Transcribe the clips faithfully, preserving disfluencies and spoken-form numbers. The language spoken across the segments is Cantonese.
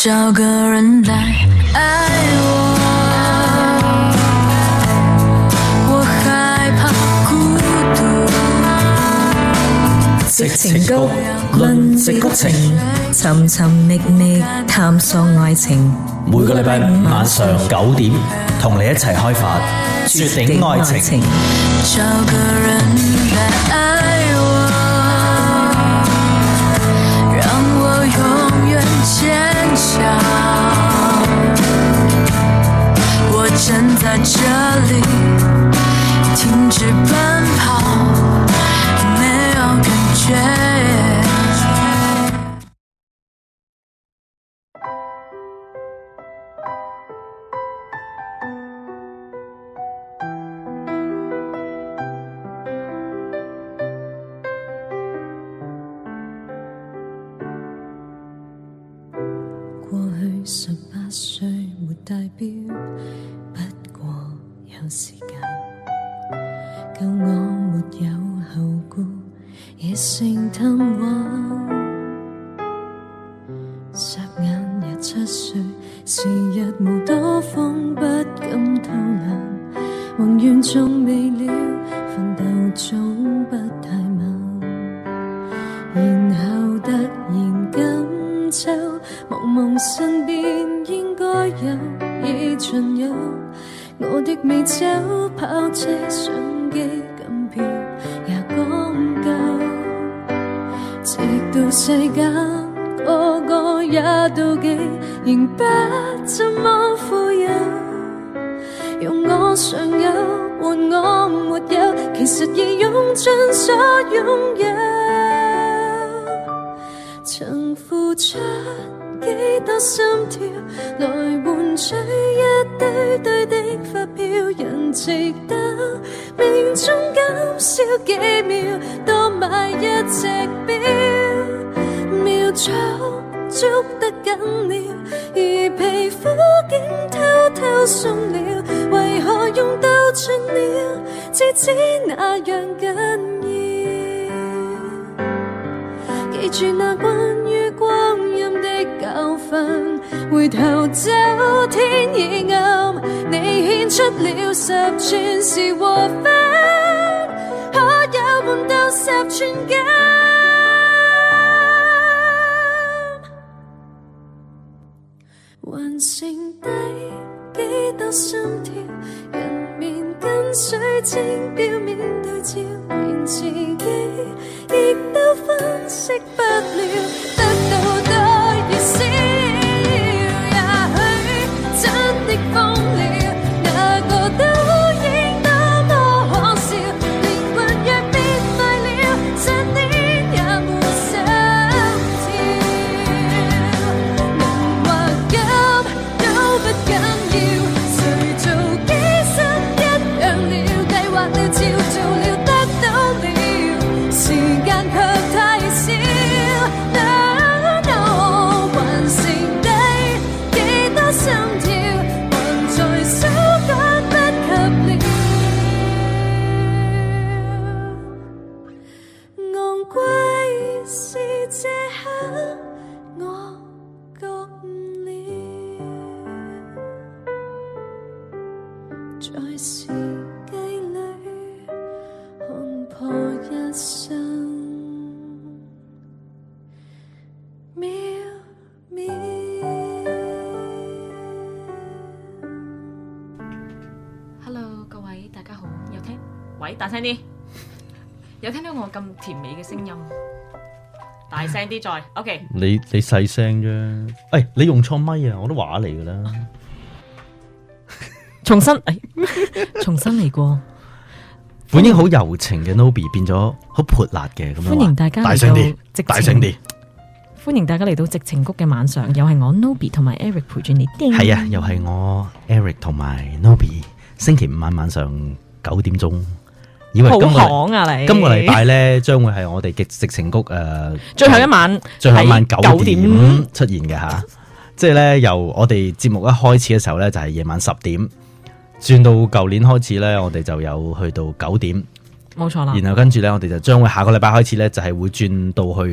找個人來愛我，我害怕孤獨。 矽情谷，論矽谷情，尋尋覓覓探索愛情。 每個禮拜五晚上九點，同你一齊開發絕頂愛情。 找個人來愛我，讓我永遠堅強。我站在這裡，停止奔跑，沒有感覺。 過去十八歲沒代表，不過有時間，夠我沒有後顧，野性貪玩。霎眼廿七歲，時日無多風，不敢偷懶，宏願仲未了，奮鬥總不太晚，然後突然今秋，茫茫身邊應該有，已盡有我的美酒、跑車、相機、金票也講究，直到世間個個也妒忌，仍不怎麼富有。用我尚有換我沒有，其實已用盡所擁有，曾付出幾多心跳來換取一堆堆的發票，人值得命中減少幾秒，多買一隻錶，秒速捉得緊了，而皮膚竟偷偷鬆了，為何用到盡了，至知那樣緊要，記住那關於光陰的教訓，回頭走天已暗，你獻出了十寸是和分，可有換到十寸金？還剩低幾多心跳，人面跟水晶表面對照，連自己亦都分析不了，得到多越少，也許真的瘋了，哪個都應多麼可笑，靈魂若變壞了，十年也沒心跳，能或急都不緊要，誰做機心一樣了，計劃了照做了，得到了，時間卻太少。No no， 還剩低幾多心跳，還在手趕不及了，昂貴是這刻我覺悟了，在時計裏看破一生秒秒。 Hello， 各位大家好，有聽？喂，大聲啲，有聽到我咁甜美嘅聲音？大聲啲再 ，OK。 你你細聲啫，誒，你用錯咪啊，我都話嚟噶啦。 重新，誒，重新嚟過。 本應好柔情嘅 Nobby 變咗好潑辣嘅咁樣。 歡迎大家嚟到大聲啲，大聲啲。 歡迎大家嚟到矽情谷嘅晚上，又係我 Nobby 同埋 Eric 陪住你。 係啊，又係我 Eric 同埋 Nobby。星期五晚晚上九點鐘，以為今個好行啊你！ 今個禮拜咧將會係我哋嘅矽情谷誒最後一晚， 最後一晚九九點點出現嘅吓。即係咧由我哋節目一開始嘅時候咧就係夜晚十點，轉到舊年開始咧我哋就有去到九點。 冇錯啦。 然後跟住咧，我哋就將會下個禮拜開始咧，就係會轉到去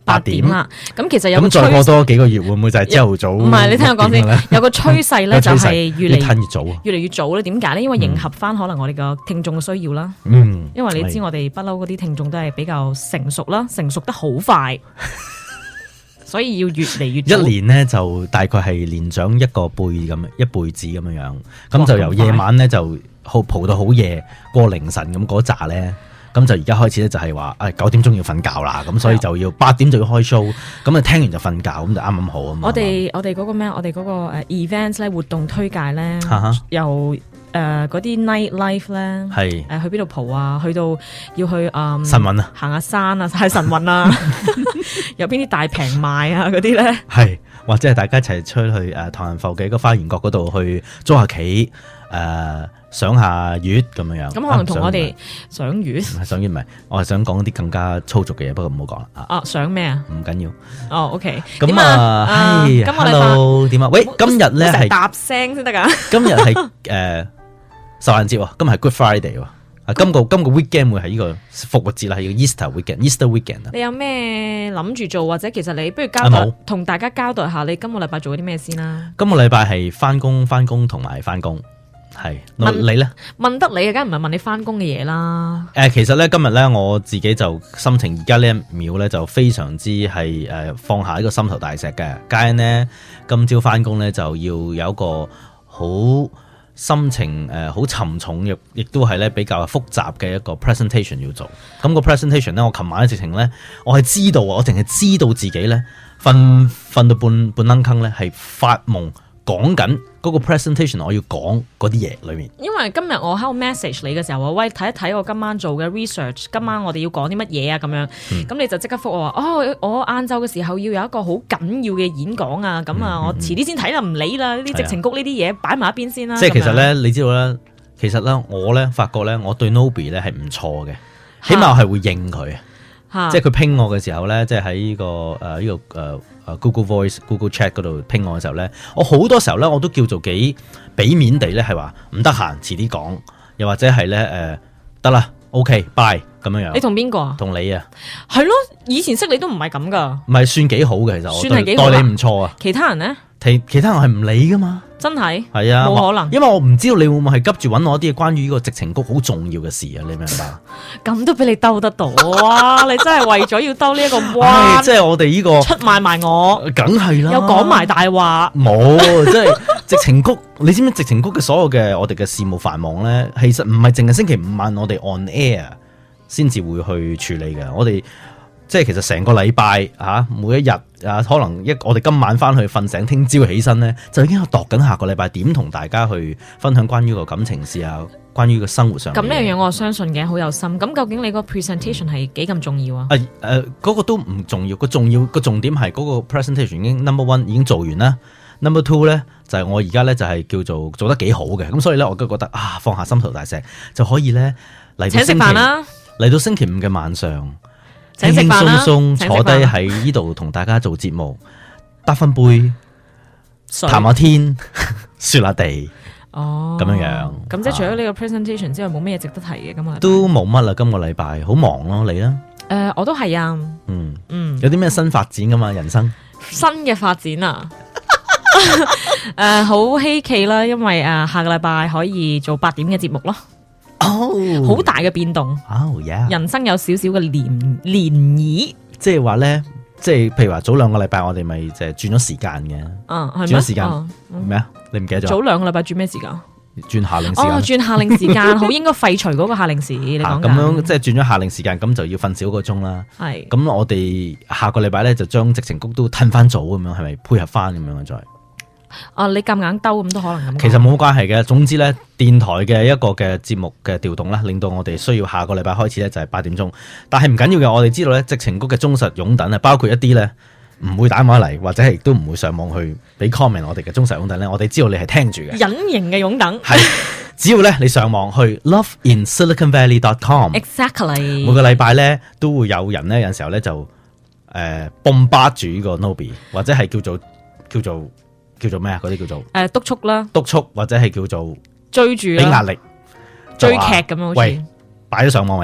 八點啦。咁其實有個咁再過多幾個月會唔會就係朝頭早？ 唔係，你聽我講先，有個趨勢咧就係越嚟越褪越早啊， 越嚟越早咧。點解咧？因為迎合翻可能我哋個聽眾嘅需要啦。 嗯， 因為你知我哋不嬲嗰啲聽眾都係比較成熟啦，成熟得好快。所以要越嚟越早一年咧就大概係年長一個輩咁一輩子咁樣樣，咁就由夜晚咧就好蒲到好夜過凌晨咁嗰扎咧，咁就而家開始咧就係話誒九點鐘要瞓覺啦，咁所以就要八點就要開 show，咁啊聽完就瞓覺，咁就啱啱好啊嘛。 我哋我哋嗰個咩？我哋嗰個誒 events 咧活動推介咧，由誒嗰啲 night life 咧， 係誒去邊度蒲啊？去到要去誒晨運啊， 行下山啊，係晨運啊，有邊啲大平賣啊嗰啲咧？ 係或者係大家一齊出去誒唐人埠嘅個花園角嗰度去租下棋誒。賞下月咁樣樣， 咁可能同我哋賞月， 賞月唔係，我係想講啲更加粗俗嘅嘢，不過唔好講啦。 啊，賞咩啊？ 唔緊要。 哦 ，OK。 咁啊，係，Hello，點啊？喂，今日咧係搭聲先得噶。 今日係誒受難節喎，今日係 Good Friday 喎。啊，今個今個 weekend 會係呢個復活節啦，係個 Easter weekend，Easter weekend 啊。 你有咩諗住做，或者其實你不如交代同大家交代下，你今個禮拜做咗啲咩先啦？ 今個禮拜係翻工、翻工同埋翻工。係，你咧？ 問得你，梗唔係問你翻工嘅嘢啦。 誒、呃，其實咧今日咧我自己就心情而家呢一秒咧就非常之係誒、呃、放下呢個心頭大石嘅。家陣呢今朝翻工咧就要有一個好心情誒好、呃、沉重亦亦都係咧比較複雜嘅一個 presentation 要做。咁、那個 presentation 咧，我琴晚咧直情咧我係知道，我淨係知道自己咧瞓瞓到半半愣坑咧係發夢。講緊嗰個 presentation 我要講嗰啲嘢裏面， 因為今日我喺度 message 你嘅時候話，喂，睇一睇我今晚做嘅 research，今晚我哋要講啲乜嘢啊咁樣，咁、嗯、你就即刻覆我話，哦，我晏晝嘅時候要有一個好緊要嘅演講啊，咁啊、嗯，我遲啲先睇啦，唔理啦，呢啲矽情谷呢啲嘢擺埋一邊先啦。即係其實咧，你知道咧，其實咧，我咧發覺咧，我對 Nobby 咧係唔錯嘅，起碼我係會應佢。即係佢拼我嘅時候咧，即係喺呢個誒呢、呃這個誒誒、呃、Google Voice、Google Chat 嗰度拼我嘅時候咧，我好多時候咧我都叫做幾俾面地咧，係話唔得閒，遲啲講，又或者係咧誒得啦 ，OK，bye 咁樣樣。 你同邊個啊？ 同你啊？ 係咯，以前識你都唔係咁噶。 唔係算幾好嘅，其實我算係幾好， 待你唔錯啊。 其他人咧？ 其其他人係唔理噶嘛。 真係係啊， 冇可能， 因為我唔知道你會唔會係急住揾我啲關於呢個矽情谷好重要嘅事啊！你明唔明白？ 咁都俾你兜得到啊！你真係為咗要兜呢一個彎， 即係我哋呢、這個出賣埋我， 梗係啦， 又講埋大話， 冇即係矽情谷。你知唔知矽情谷嘅所有嘅我哋嘅事務繁忙咧，其實唔係淨係星期五晚我哋 on air 先至會去處理嘅，我哋。即係其實成個禮拜嚇，每一日啊，可能一我哋今晚翻去瞓醒，聽朝起身咧，就已經有度緊下個禮拜點同大家去分享關於個感情事啊，關於個生活上。咁呢樣嘢我相信嘅，好有心。咁究竟你個 presentation 係幾咁重要啊？ 誒、呃、誒，嗰、那個都唔重要，個重要個重點係嗰個 presentation 已經 number one 已經做完啦。number two 咧就係、是、我而家咧就係、是、叫做做得幾好嘅，咁所以咧我都覺得啊，放下心頭大石就可以咧嚟到星期請食飯啦，嚟到星期五嘅晚上。輕輕鬆鬆坐低喺呢度同大家做節目，得分杯，談下天，說下地，哦，咁樣樣。 咁即係除咗呢個 presentation 之外，冇咩嘢值得提嘅咁啊？ 都冇乜啦，今個禮拜好忙咯，你咧？誒、 呃，我都係啊， 嗯嗯，有啲咩新發展噶嘛？人生新嘅發展啊，誒、呃，好稀奇啦，因為誒、呃、下個禮拜可以做八點嘅節目咯。哦，好大嘅變動， 哦、oh, yeah. 人生有少少嘅漣漣漪， 即係話咧，即係譬如話早兩個禮拜我哋咪就係轉咗時間嘅，嗯，轉咗時間咩啊？你唔記得咗？早兩個禮拜轉咩時間？ 轉夏令時間， 哦，轉夏令時間，好應該廢除嗰個夏令時。你講咁樣，即係轉咗夏令時間，咁就要瞓少個鐘啦。係，咁我哋下個禮拜咧就將矽情谷都褪翻早咁樣，係咪配合翻咁樣再？ 啊！你夾硬兜咁都可能咁。 其實冇關係嘅，總之咧，電台嘅一個嘅節目嘅調動啦，令到我哋需要下個禮拜開始咧就係八點鐘。但係唔緊要嘅，我哋知道咧，矽情谷嘅忠實擁躉啊，包括一啲咧唔會打電話嚟，或者係都唔會上網去俾 comment 我哋嘅忠實擁躉咧，我哋知道你係聽住嘅。 隱形嘅擁躉係，只要咧你上網去 love in silicon valley dot com，exactly， 每個禮拜咧都會有人咧，有陣時候咧就誒 bombard 住呢個 Nobby， 或者係叫做叫做。叫做咩啊？嗰啲叫做誒、 呃、督促啦， 督促或者係叫做追住，俾壓力， 追劇咁樣好似。 喂，擺咗上網未啊？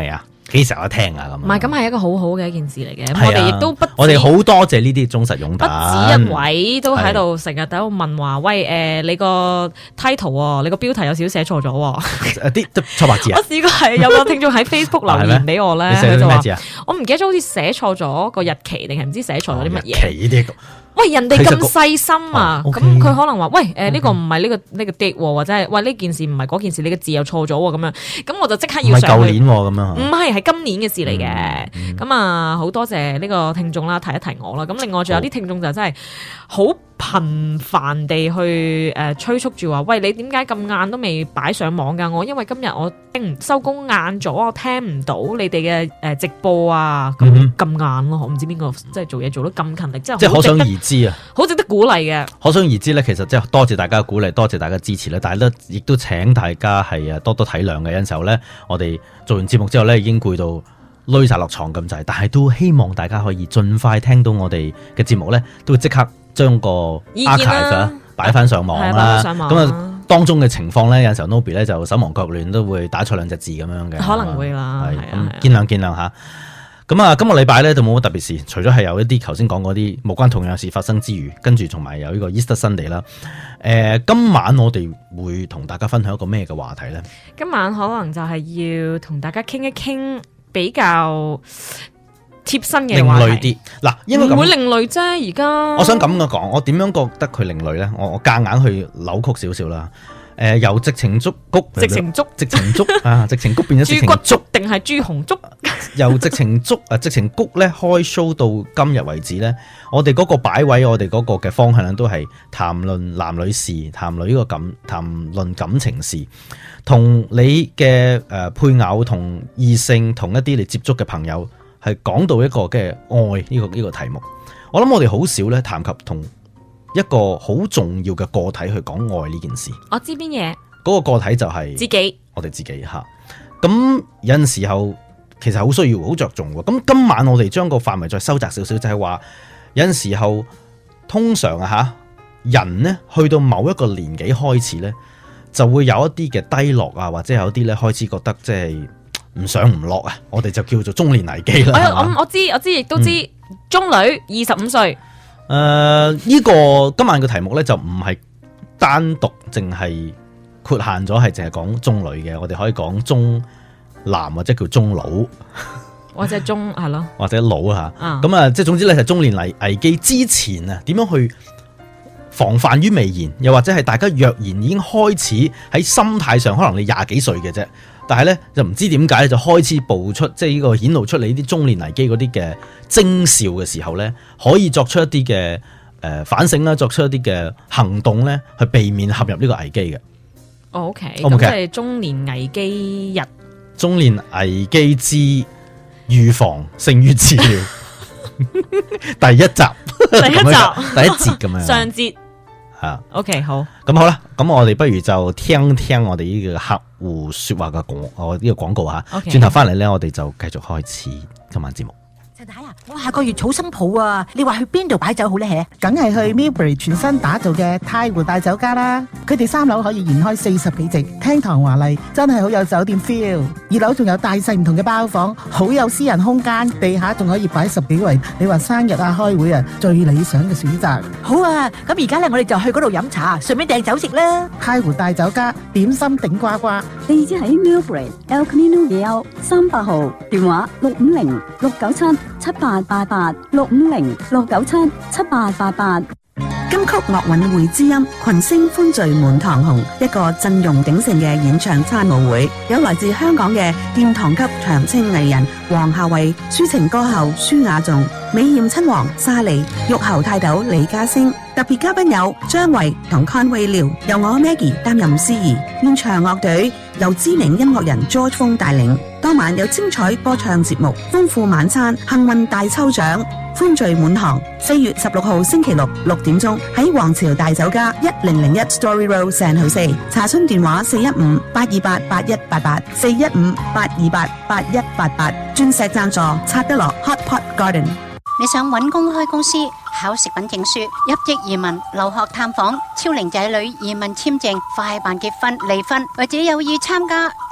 幾時有得聽啊咁。 唔係，咁係一個好好嘅一件事嚟嘅。咁、 係啊我哋亦都不止我哋好多謝呢啲忠實擁躉， 不止一位都喺度成日喺度問話，喂誒、呃，你個 title 喎，你個標題有少少寫錯咗喎。 啲錯白字啊！ 我試過係有個聽眾喺 Facebook 留言俾我咧， 你寫佢就話咗咩字啊？ 我唔記得咗，好似寫錯咗個日期定係唔知寫錯咗啲乜嘢。 日期呢啲喂，人哋咁細心啊，咁哦，OK 佢可能話，喂，誒呢個唔係呢個呢個 date 喎，或者係喂呢件事唔係嗰件事，你嘅字又錯咗喎，咁樣，咁我就即刻唔係要上去。 舊年喎咁樣。 唔係，係今年嘅事嚟嘅。 嗯咁啊，好多謝呢個聽眾啦，提一提我啦。咁另外仲有啲聽眾就真係好頻繁地去誒催促住話，喂，你點解咁晏都未擺上網㗎？我因為今日我聽收工晏咗，我聽唔到你哋嘅誒直播啊，咁嗯咁晏咯。我唔知邊個即係做嘢做得咁勤力，即係即係可想好值得而知啊！ 好值得鼓勵嘅。 可想而知咧，其實即係多謝大家嘅鼓勵，多謝大家支持咧。但係咧，亦都請大家係啊多多體諒嘅。有陣時候咧，我哋做完節目之後咧，已經攰到累晒落床咁滯，但係都希望大家可以盡快聽到我哋嘅節目咧，都會即刻將個意見 archive 啦擺翻上網係擺啦。 返上網咁啊，當中嘅情況咧，有陣時候 Nobby 咧就手忙腳亂，都會打錯兩隻字咁樣嘅， 可能會啦係係啊係啊咁見諒見諒嚇。咁啊，今個禮拜咧就冇乜特別事，除咗係有一啲頭先講嗰啲無關同樣事發生之餘，跟住同埋有呢個 Easter Sunday 啦。誒，今晚我哋會同大家分享一個咩嘅話題咧？ 今晚可能就係要同大家傾一傾比較貼身嘅另話題類啲嗱，應該唔會咁。 另類啫。而家我想咁嘅講，我點樣覺得佢另類咧？我我夾硬去扭曲少少啦。誒，由直情竹谷， 直情竹直情竹啊，直情谷變咗直豬骨情竹竹。定係豬紅竹？ 由直情竹啊，直情谷咧開 show 到今日為止咧，我哋嗰個擺位，我哋嗰個嘅方向咧，都係談論男女事，談論呢個感，談論感情事，同你嘅誒配偶，同異性，同一啲你接觸嘅朋友，係講到一個嘅愛呢個呢個題目。我諗我哋好少咧談及同一個好重要嘅個體去講愛呢件事。 我知邊嘢， 嗰個個體就係自己我哋自己吓。咁有陣時候其實好需要好着重喎。咁今晚我哋將個範圍再收窄少少，就係話有陣時候通常啊吓，人呢去到某一個年紀開始呢，就會有一啲嘅低落啊，或者有啲咧開始覺得即係唔上唔落啊。我哋就叫做中年危機啦。 我係嘛我我知我知，亦都知、 嗯中女二十五歲， 誒、呃，呢、個今晚嘅題目咧就唔係單獨淨係豁限咗係淨係講中女嘅，我哋可以講中男或者叫中老或者中係咯， 或者老吓。 啊咁啊，即係總之咧，係中年危危機之前啊，點樣去防範於未然？又或者係大家若然已經開始喺心態上，可能你廿幾歲嘅啫。但係咧就唔知點解就開始步出，即係呢個顯露出你啲中年危機嗰啲嘅徵兆嘅時候咧，可以作出一啲嘅誒反省啦，作出一啲嘅行動咧，去避免陷入呢個危機嘅。 哦 OK， O 唔 OK？ 咁即係中年危機日， 中年危機之預防勝於治療，第一集， 第一集咁樣第一節咁樣上節嚇。 OK 好。 咁好啦，咁我哋不如就聽聽我哋呢個客戶說話嘅廣，我呢個廣告吓。 OK 轉頭翻嚟咧，我哋就繼續開始今晚節目。 陳太啊，我下個月草心抱啊，你話去邊度擺酒好咧？ 梗係去 Millbury 全新打造嘅太湖大酒家啦！佢哋三樓可以延開四十幾席，廳堂華麗，真係好有酒店 feel。二樓仲有大細唔同嘅包房，好有私人空間，地下仲可以擺十幾圍。你話生日啊、開會啊，最理想嘅選擇。 好啊，咁而家咧，我哋就去嗰度飲茶，順便訂酒食啦。 太湖大酒家點心頂呱呱， 地址喺 Millbury El Camino Real 三百號，電話六五零六九七七八八八六五零六九七七八八八。 金曲樂韻會之音，群星歡聚滿堂紅，一個陣容鼎盛嘅演唱餐舞會，有來自香港嘅殿堂級長青藝人黃夏蕙、抒情歌后舒雅頌、美艷親王沙莉、玉喉泰斗李嘉升，特別嘉賓有張慧同 Conway 廖，由我 Maggie 擔任司儀，現場樂隊由知名音樂人 George 峰帶領，當晚有精彩歌唱節目、豐富晚餐、幸運大抽獎。歡聚滿堂，四月十六號星期六六點鐘喺皇朝大酒家一零零一 Story Road San Jose，查詢電話四一五八二八八一八八四一五八二八八一八八，鑽石贊助拆得落 Hot Pot Garden。 你想揾工開公司、考食品證書、入籍移民、留學探訪、超齡仔女移民簽證、快辦結婚、離婚，或者有意參加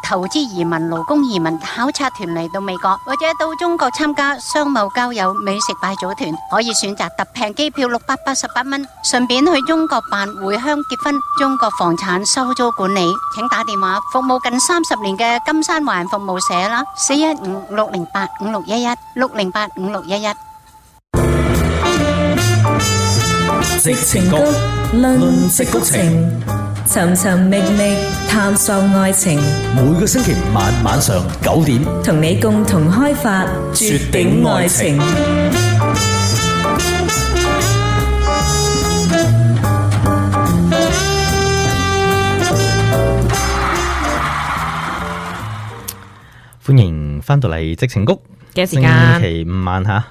投資移民、勞工移民考察團嚟到美國，或者到中國參加商貿交友、美食拜祖團，可以選擇特平機票六百八十八蚊，順便去中國辦回鄉結婚、中國房產收租管理。請打電話服務近三十年嘅金山華人服務社啦，四一五六零八五六一一六零八五六一一。 矽情谷論矽谷情，尋尋覓覓探索愛情。 每個星期五晚晚上九點， 同你共同開發絕頂愛情。 歡迎翻到嚟矽情谷嘅時間， 星期五晚吓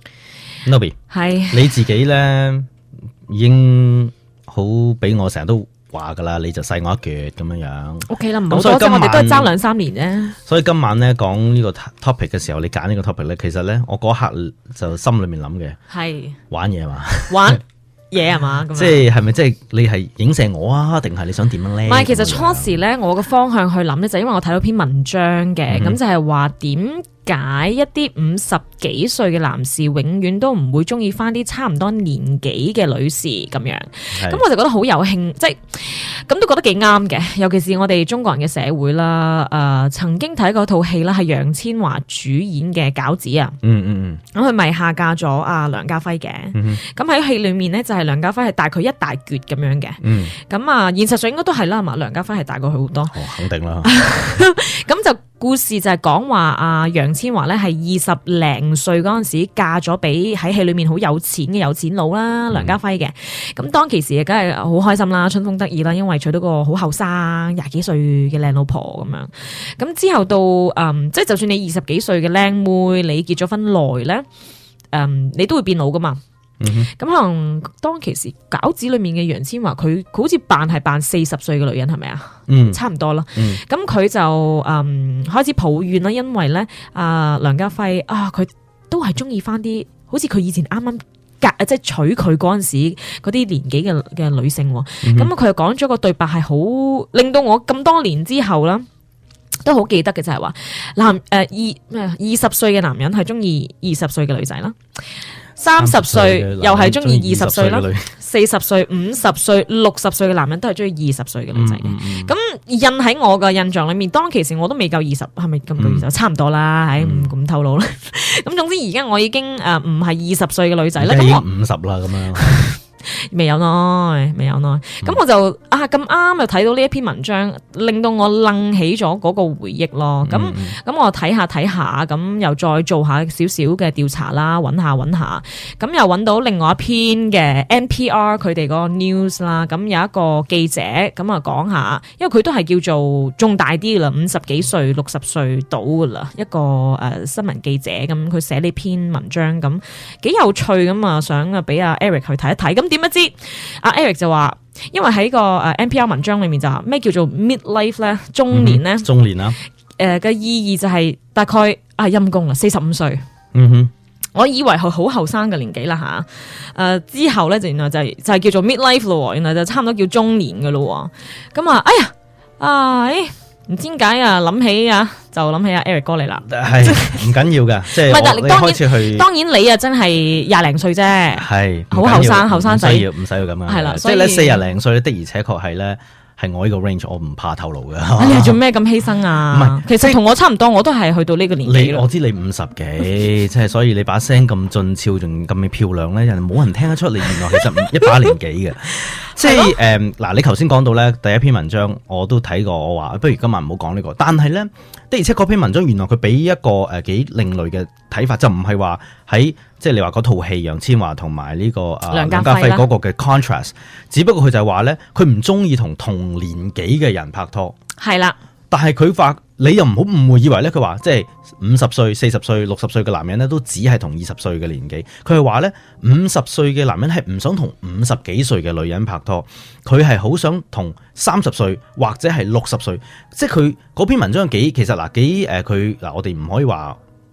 ，Nobby 係你自己咧，已經好俾我成日都話噶啦，你就細我一橛咁樣樣。 O K 啦，唔好多啫，我哋都係爭兩三年啫。 所以今晚咧講呢個 topic 嘅時候，你揀呢個 topic 咧，其實咧我嗰刻就心裏面諗嘅係玩嘢嘛， 玩嘢係嘛， 即係係咪即係你係影射我啊，定係你想點樣咧？ 唔係，其實初時咧，我嘅方向去諗咧，就因為我睇到篇文章嘅，咁、嗯、就係話點解一啲五十幾歲嘅男士永遠都唔會中意翻啲差唔多年紀嘅女士咁樣，咁我就覺得好有興，即係咁都覺得幾啱嘅。尤其是我哋中國人嘅社會啦，誒、呃、曾經睇過套戲啦，係楊千嬅主演嘅《餃子》啊， 嗯嗯嗯， 咁佢咪下嫁咗阿梁家輝嘅，咁喺戲裏面呢，就係梁家輝係大佢一大橛咁樣嘅，咁、嗯、啊現實上應該都係啦嘛，梁家輝係大過佢好多， 哦肯定啦， 咁就。故事就係講話阿楊千嬅咧係二十零歲嗰陣時嫁咗俾喺戲裏面好有錢嘅有錢佬啦，梁家輝嘅。咁、嗯、當其時梗係好開心啦，春風得意啦，因為娶到個好後生廿幾歲嘅靚老婆咁樣。咁之後到嗯，即係就算你二十幾歲嘅靚妹，你結咗婚耐咧，嗯，你都會變老噶嘛。咁、嗯、可能當其時餃子裏面嘅楊千嬅，佢好似扮係扮四十歲嘅女人，係咪啊？嗯，差唔多啦。咁、嗯、佢就嗯開始抱怨啦，因為咧啊、呃、梁家輝啊，佢都係中意翻啲好似佢以前啱啱嫁即係娶佢嗰陣時嗰啲年紀嘅嘅女性。咁佢又講咗個對白係好令到我咁多年之後啦都好記得嘅，就係、是、話男誒、呃、二咩二十歲嘅男人係中意二十歲嘅女仔啦。三十歲又係中意二十歲啦，四十歲、五十歲、六十歲嘅男人都係中意二十歲嘅女仔嘅。咁、嗯嗯、印喺我嘅印象裏面，當其時我都未夠二十，係咪咁夠二十？差唔多啦，唉唔咁透露啦。咁總之而家我已經誒唔係二十歲嘅女仔啦， 已經五十啦咁樣。 未有耐，未有耐。咁、嗯、我就啊咁啱又睇到呢一篇文章，令到我諗起咗嗰個回憶咯。咁咁、嗯、我睇下睇下，咁又再做下少少嘅調查啦，揾下揾下，咁又揾到另外一篇嘅 N P R 佢哋個 news 啦。咁有一個記者咁啊講下，因為佢都係叫做仲大啲啦，五十幾歲、六十歲到噶啦，一個誒、呃、新聞記者咁，佢寫呢篇文章咁幾有趣咁啊，想啊俾阿 Eric 去睇一睇。咁點不知阿 Eric 就話，因為喺個誒 N P R 文章裏面就話咩叫做 midlife 咧，中年咧、嗯， 中年啦， 誒嘅意義就係大概啊陰公啦，四十五歲。 嗯哼， 我以為佢好後生嘅年紀啦吓，誒、呃、之後咧就原來就係、就係叫做 midlife 咯，原來就差唔多叫中年噶咯。咁啊，哎呀，啊誒。唔知點解啊，諗起啊，就諗起阿 Eric 哥嚟啦。係唔緊要噶，即係我你開始去。當然你啊，真係廿零歲啫， 係好後生，後生仔， 唔需要唔使要咁樣。係啦，即係咧四廿零歲的而且確係咧。係我呢個 range， 我唔怕透露嘅。 你係做咩咁犧牲啊？唔係，其實同我差唔多，我都係去到呢個年紀。 我知你五十幾，即係所以你把聲咁俊俏，仲咁漂亮咧，人冇人聽得出你原來其實一把年紀嘅。即係誒嗱，你頭先講到咧第一篇文章，我都睇過，我話不如今晚唔好講呢個。但係咧的而且確篇文章原來佢俾一個誒幾另類嘅睇法，就唔係話喺即係你話嗰套戲楊千嬅同埋呢個誒梁家輝嗰個嘅 contrast， 只不過佢就係話咧，佢唔中意同同年紀嘅人拍拖。係啦，但係佢話你又唔好誤會以為咧，佢話即係五十歲、四十歲、六十歲嘅男人咧，都只係同二十歲嘅年紀。佢係話咧，五十歲嘅男人係唔想同五十幾歲嘅女人拍拖，佢係好想同三十歲或者係六十歲。即係佢嗰篇文章幾其實嗱幾誒，佢嗱我哋唔可以話。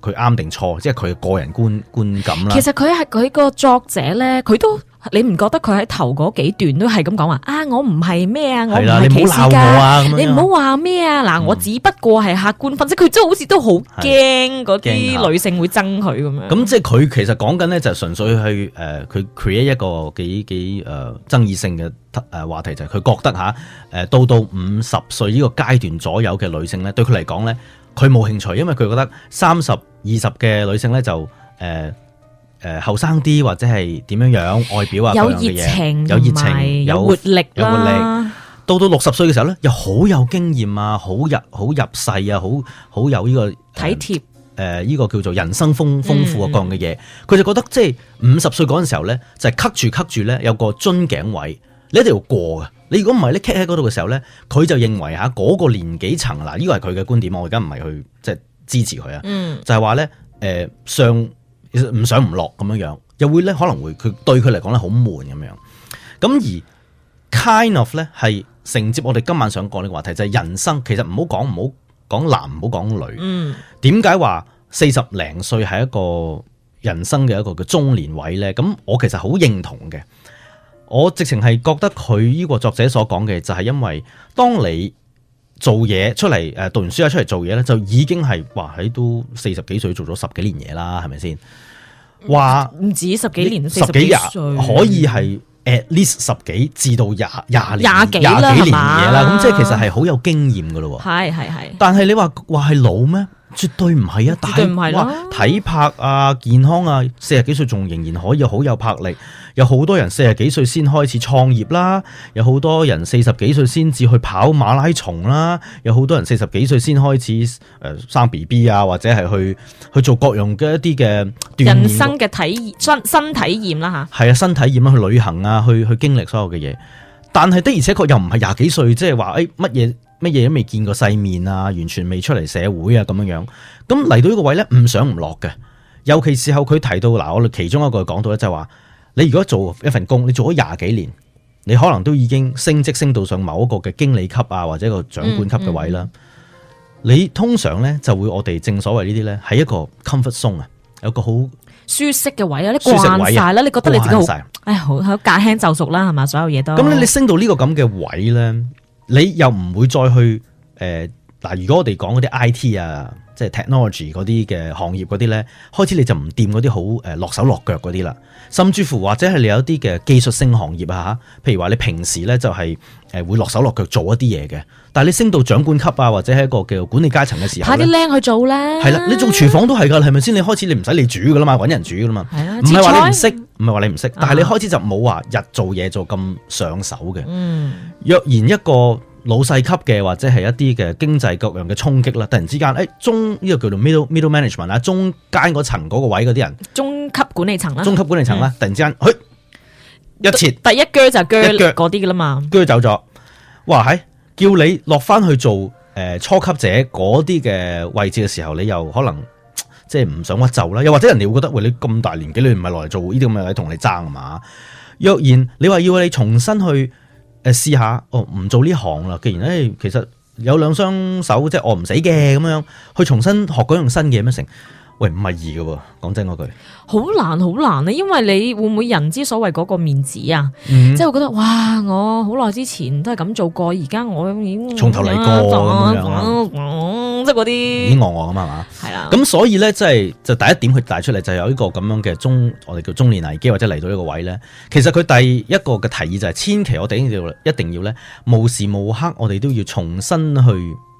佢啱定錯，即係佢嘅個人觀觀感啦。 其實佢係佢個作者咧，佢都你唔覺得佢喺頭嗰幾段都係咁講話啊？我唔係咩啊，我唔係歧視㗎，你唔好話咩啊！嗱，我只不過係客觀分析，佢真係好似都好驚嗰啲女性會憎佢咁樣。 咁即係佢其實講緊咧，就純粹去誒，佢 create 一個幾幾誒爭議性嘅誒話題，就係佢覺得嚇誒到到五十歲呢個階段左右嘅女性咧，對佢嚟講咧，佢冇興趣，因為佢覺得三十二十嘅女性咧就誒。誒後生啲或者係點樣樣外表啊， 有熱情， 有熱情， 有活力， 有活力。到到六十歲嘅時候咧，又好有經驗啊，好入好入世啊，好好有呢個體貼。 誒呢個叫做人生豐豐富啊各樣嘅嘢，佢就覺得即係五十歲嗰陣時候咧，就係拮住拮住咧有個樽頸位，你一定要過嘅。你如果唔係咧，拮喺嗰度嘅時候咧，佢就認為嚇嗰個年紀層嗱，呢個係佢嘅觀點，我而家唔係去即係支持佢啊， 嗯、 就係話咧誒上。唔上唔落咁樣樣，又會咧可能會佢對佢嚟講咧好悶咁樣。咁而 kind of 咧係承接我哋今晚想講呢個話題，就係、是、人生其實唔好講唔好講男唔好講女。嗯，點解話四十零歲係一個人生嘅一個嘅中年位咧？咁我其實好認同嘅。我直情係覺得佢呢個作者所講嘅就係因為當你做嘢出嚟誒讀完書啊出嚟做嘢咧，就已經係話喺都四十幾歲做咗十幾年嘢啦，係咪先？話唔止十幾年， 十幾廿可以係 at least 十幾至到廿廿年廿幾廿幾年嘢啦。咁即係其實係好有經驗噶咯。 係係係。 但係你話話係老咩？絕對唔係啊！ 絕對唔係啦。 體魄啊、健康啊，四十幾歲仲仍然可以好有魄力。有好多人四十幾歲先開始創業啦，有好多人四十幾歲先至去跑馬拉松啦，有好多人四十幾歲先開始誒生 B B 啊，或者係去去做各樣嘅一啲嘅人生嘅體新新體驗啦嚇。 係啊，新體驗啦，去旅行啊，去去經歷所有嘅嘢。但係的而且確又唔係廿幾歲，即係話誒乜嘢乜嘢都未見過世面啊，完全未出嚟社會啊咁樣樣。咁嚟到呢個位咧，唔上唔落嘅。尤其時候佢提到嗱，我哋其中一個講到咧就係話。你如果做一份工，你做咗廿幾年，你可能都已經升職升到上某一個嘅經理級啊，或者一個長官級嘅位啦。嗯嗯、你通常咧就會我哋正所謂呢啲咧係一個 comfort zone 啊，有個好舒適嘅位啊，你慣晒啦，你覺得你自己好，唉好好駕輕就熟啦，係嘛？所有嘢都咁咧，你升到呢個咁嘅位咧，你又唔會再去誒嗱、呃？如果我哋講嗰啲 I T 啊。即係 technology 嗰啲嘅行業嗰啲咧，開始你就唔掂嗰啲好誒落手落腳嗰啲啦，甚至乎或者係你有啲嘅技術性行業啊嚇，譬如話你平時咧就係誒會落手落腳做一啲嘢嘅，但係你升到長官級啊或者係一個叫管理階層嘅時候， 派啲靚去做咧， 係啦，你做廚房都係㗎，係咪先？你開始你唔使你煮㗎啦嘛，揾人煮㗎啦嘛，唔係話你唔識，唔係話你唔識，但係你開始就冇話日做嘢做咁上手嘅。嗯，若然一個老細級嘅或者係一啲嘅經濟各樣嘅衝擊啦，突然之間，誒、哎、中呢、這個叫做 middle middle management 啊，中間嗰層嗰個位嗰啲人， 中級管理層啦， 中級管理層啦，嗯、突然之間，去一切第一鋸就鋸嗰啲噶啦嘛， 鋸走咗，哇係叫你落翻去做誒、呃、初級者嗰啲嘅位置嘅時候，你又可能即係唔想屈就啦，又或者人哋會覺得喂，你咁大年紀，你唔係落嚟做呢啲咁嘅嘢同你爭啊嘛？若然你話要你重新去。誒，試下哦，唔做呢行啦。既然誒、欸，其實有兩雙手，即係餓唔死嘅咁樣，去重新學嗰樣新嘅咩成？喂，唔係易嘅，講真嗰句， 好難好難啊！因為你會唔會人之所謂嗰個面子啊？嗯、即係會覺得哇，我好耐之前都係咁做過，而家我已經從頭嚟過咁樣， 即係嗰啲已經戇戇咁係嘛？係啦。咁所以咧，即係就第一點佢帶出嚟就有呢個咁樣嘅中，我哋叫中年危機或者嚟到呢個位咧。其實佢第一個嘅提議就係、是，千祈我哋一定要一定要咧，無時無刻我哋都要重新去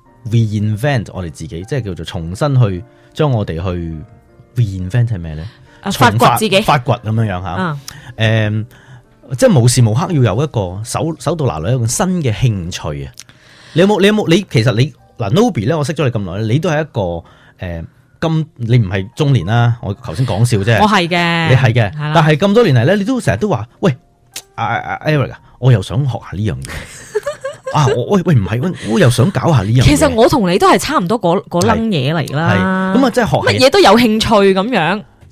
reinvent 我哋自己，即係叫做重新去。將我哋去 reinvent 係咩咧？ 發掘自己， 發掘咁樣樣吓。誒、啊嗯，即係無時無刻要有一個手手到拿來一個新嘅興趣啊！你有冇？你有冇？你其實你嗱 Nobby 咧，我識咗你咁耐咧，你都係一個誒，咁、呃、你唔係中年啦。我頭先講笑啫， 我係嘅， 你係嘅。但係咁多年嚟咧，你都成日都話，喂，阿阿 Eric 啊，我又想學下呢樣嘢。啊！我喂喂唔係，我又想搞下呢樣嘢。其實我同你都係差唔多嗰嗰撚嘢嚟啦。 咁啊，即係學乜嘢都有興趣咁樣。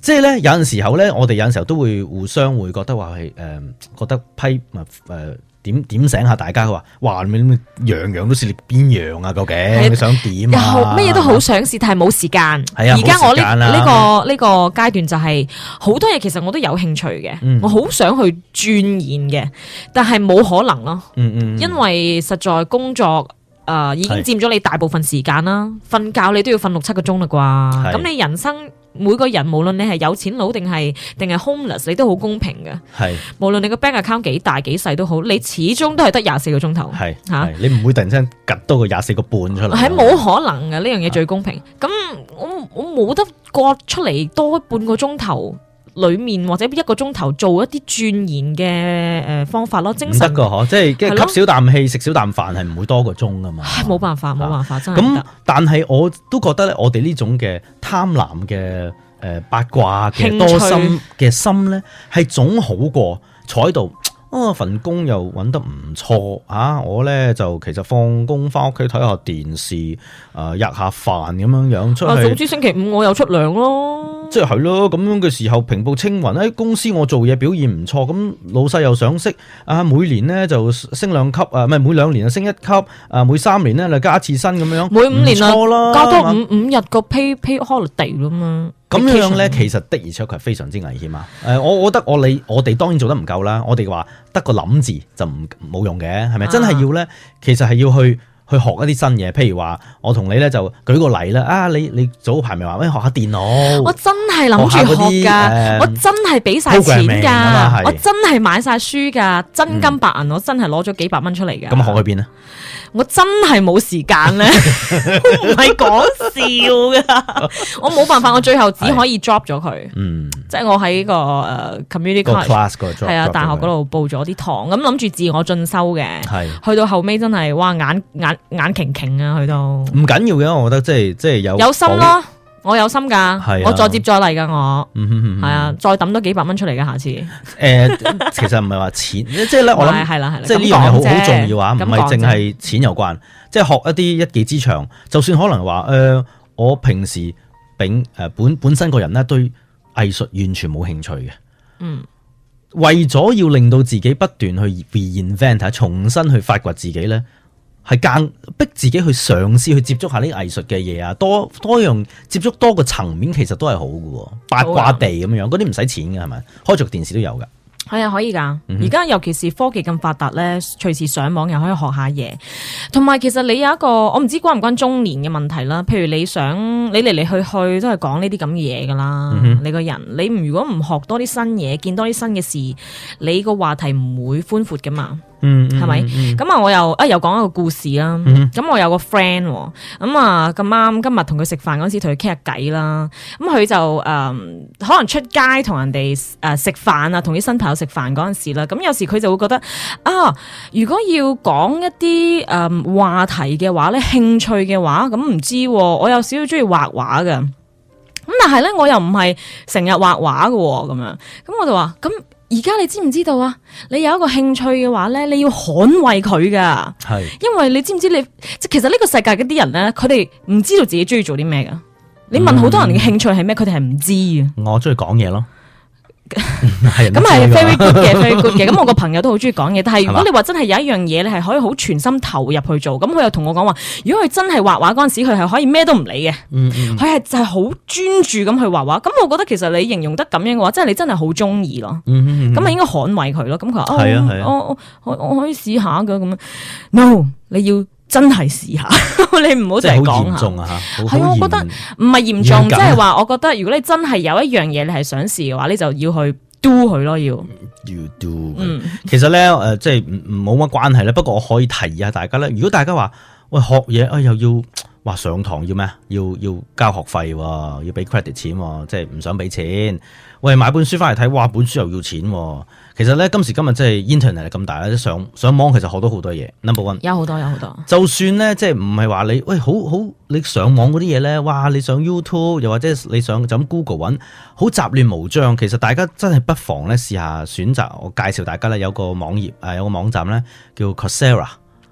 即係咧有陣時候咧，我哋有陣時候都會互相會覺得話係誒，覺得批誒。呃點點醒下大家，佢話：哇，你樣樣都試，你邊樣啊？究竟你想點啊？ 乜嘢都好想試，但係冇時間。 係啊， 而家我呢呢呢個呢個階段就係好多嘢，其實我都有興趣嘅， 嗯、 我好想去鑽研嘅，但係冇可能咯。 嗯嗯， 因為實在工作。誒、呃、已經佔咗你大部分時間啦，瞓覺你都要瞓六七個鐘啦啩，咁你人生每個人無論你係有錢佬定係定係 homeless， 你都好公平嘅。係，無論你個 bank account 幾大幾細都好，你始終都係得廿四個鐘頭。係嚇、啊， 你唔會突然間趌多個廿四個半出嚟。係冇可能嘅，呢樣嘢最公平。咁我我冇得割出嚟多半個鐘頭。裏面或者一個鐘頭做一啲鑽研嘅誒方法咯，精神唔得㗎嗬，即係吸少啖氣食少啖飯係唔會多個鐘㗎嘛。 冇辦法，冇辦法，真係咁，但係我都覺得咧，我哋呢種嘅貪婪嘅誒八卦嘅多心嘅心咧，係總好過坐喺度。啊份工又揾得唔錯啊！我咧就其實放工翻屋企睇下電視，誒、呃，吔下飯咁樣樣出去。啊， 總之星期五我又出糧咯。 即係係咯，咁樣嘅時候平步青雲喺公司我做嘢表現唔錯，咁老細又賞識啊，每年咧就升兩級啊，唔係每兩年就升一級啊，每三年咧就加一次薪咁樣。 每五年啊，加多五五日個 pay pay holiday 啦嘛。 咁樣咧，其實的而且確係非常之危險啊！誒，我我覺得我你我哋當然做得唔夠啦，我哋話得個諗字就唔冇用嘅，係咪？啊、真係要咧，其實係要去去學一啲新嘢，譬如話我同你咧就舉個例啦，啊，你你早排咪話喂學下電腦， 我真係諗住學㗎，呃、我真係俾晒錢㗎，我真係買晒書㗎，真金白銀，我真係攞咗幾百蚊出嚟㗎。 咁、嗯、學去邊啊？ 我真係冇時間咧，唔係講笑噶，我冇辦法，我最後只可以 drop 咗佢。嗯，即係我喺個誒 community class 個 drop 係啊，大學嗰度報咗啲堂，咁諗住自我進修嘅。係去到後尾真係哇眼眼眼擎擎啊，去到唔緊要嘅，我覺得即係即係有有心咯。我有心噶， 啊、 我再接再厲噶，我係、 嗯、 啊，再抌多幾百蚊出嚟噶，下次。誒、 呃，其實唔係話錢，即係咧，我諗係啦係啦，即係呢樣嘢好好重要啊，唔係淨係錢有關，即係學一啲一技之長，就算可能話誒、呃，我平時並誒本本身個人咧對藝術完全冇興趣嘅，嗯，為咗要令到自己不斷去 reinvent， 重新去發掘自己咧。係更逼自己去嘗試去接觸下呢藝術嘅嘢啊，多多樣接觸多個層面，其實都係好嘅。八卦地咁樣，嗰啲唔使錢嘅係咪？開着電視都有㗎。 係啊，可以㗎。而家尤其是科技咁發達咧，隨時上網又可以學下嘢。同埋其實你有一個，我唔知關唔關中年嘅問題啦。譬如你想你嚟嚟去去都係講呢啲咁嘅嘢㗎啦。嗯、你個人你如果唔學多啲新嘢，見多啲新嘅事，你個話題唔會寬闊㗎嘛。嗯，係咪？咁啊，我又啊又講一個故事啦。咁、嗯、我有個 friend，咁啊咁啱今日同佢食飯嗰時，同佢傾下偈啦。咁佢就誒、呃、可能出街同人哋誒食飯啊，同啲新朋友食飯嗰陣時啦。咁有時佢就會覺得啊，如果要講一啲誒、呃、話題嘅話咧，興趣嘅話，咁唔知我有少少中意畫畫㗎。咁但係咧，我又唔係成日畫畫㗎咁樣。咁我就話咁。而家你知唔知道啊？你有一個興趣嘅話咧，你要捍衛佢噶。係，因為你知唔知你即其實呢個世界嗰啲人咧，佢哋唔知道自己中意做啲咩噶。你問好多人嘅興趣係咩，佢哋係唔知嘅。 我中意講嘢咯。 咁係 very good 嘅 very good 嘅。咁我個朋友都好中意講嘢，但係如果你話真係有一樣嘢，你係可以好全心投入去做。咁佢又同我講話，如果佢真係畫畫嗰陣時，佢係可以咩都唔理嘅。嗯嗯，佢係就係好專注咁去畫畫。咁我覺得其實你形容得咁樣嘅話，即係你真係好中意咯。嗯嗯，咁啊應該捍衛佢咯。咁佢話係啊係啊，我我我可以試下噶咁樣。No， 你要真係試下，你唔好淨係講下。係啊，我覺得唔係嚴重，即係話我覺得如果你真係有一樣嘢你係想試嘅話，你就要去 do 佢咯，要要 do。嗯，其實咧誒，即係冇乜關係咧。不過我可以提議下大家咧，如果大家話喂學嘢啊，又要話上堂要咩？要要交學費，要俾 credit 錢，即係唔想俾錢。喂，買本書翻嚟睇，哇，本書又要錢。其實咧，今時今日即係 internet 咁大咧，上上網其實學到好多嘢。Number one， 有好多有好多。 就算咧，即係唔係話你喂好好，你上網嗰啲嘢咧，哇！你上 YouTube 又或者你上就咁 Google 揾，好雜亂無章。其實大家真係不妨咧試下選擇。我介紹大家咧有個網頁誒，有個網站咧叫 Coursera。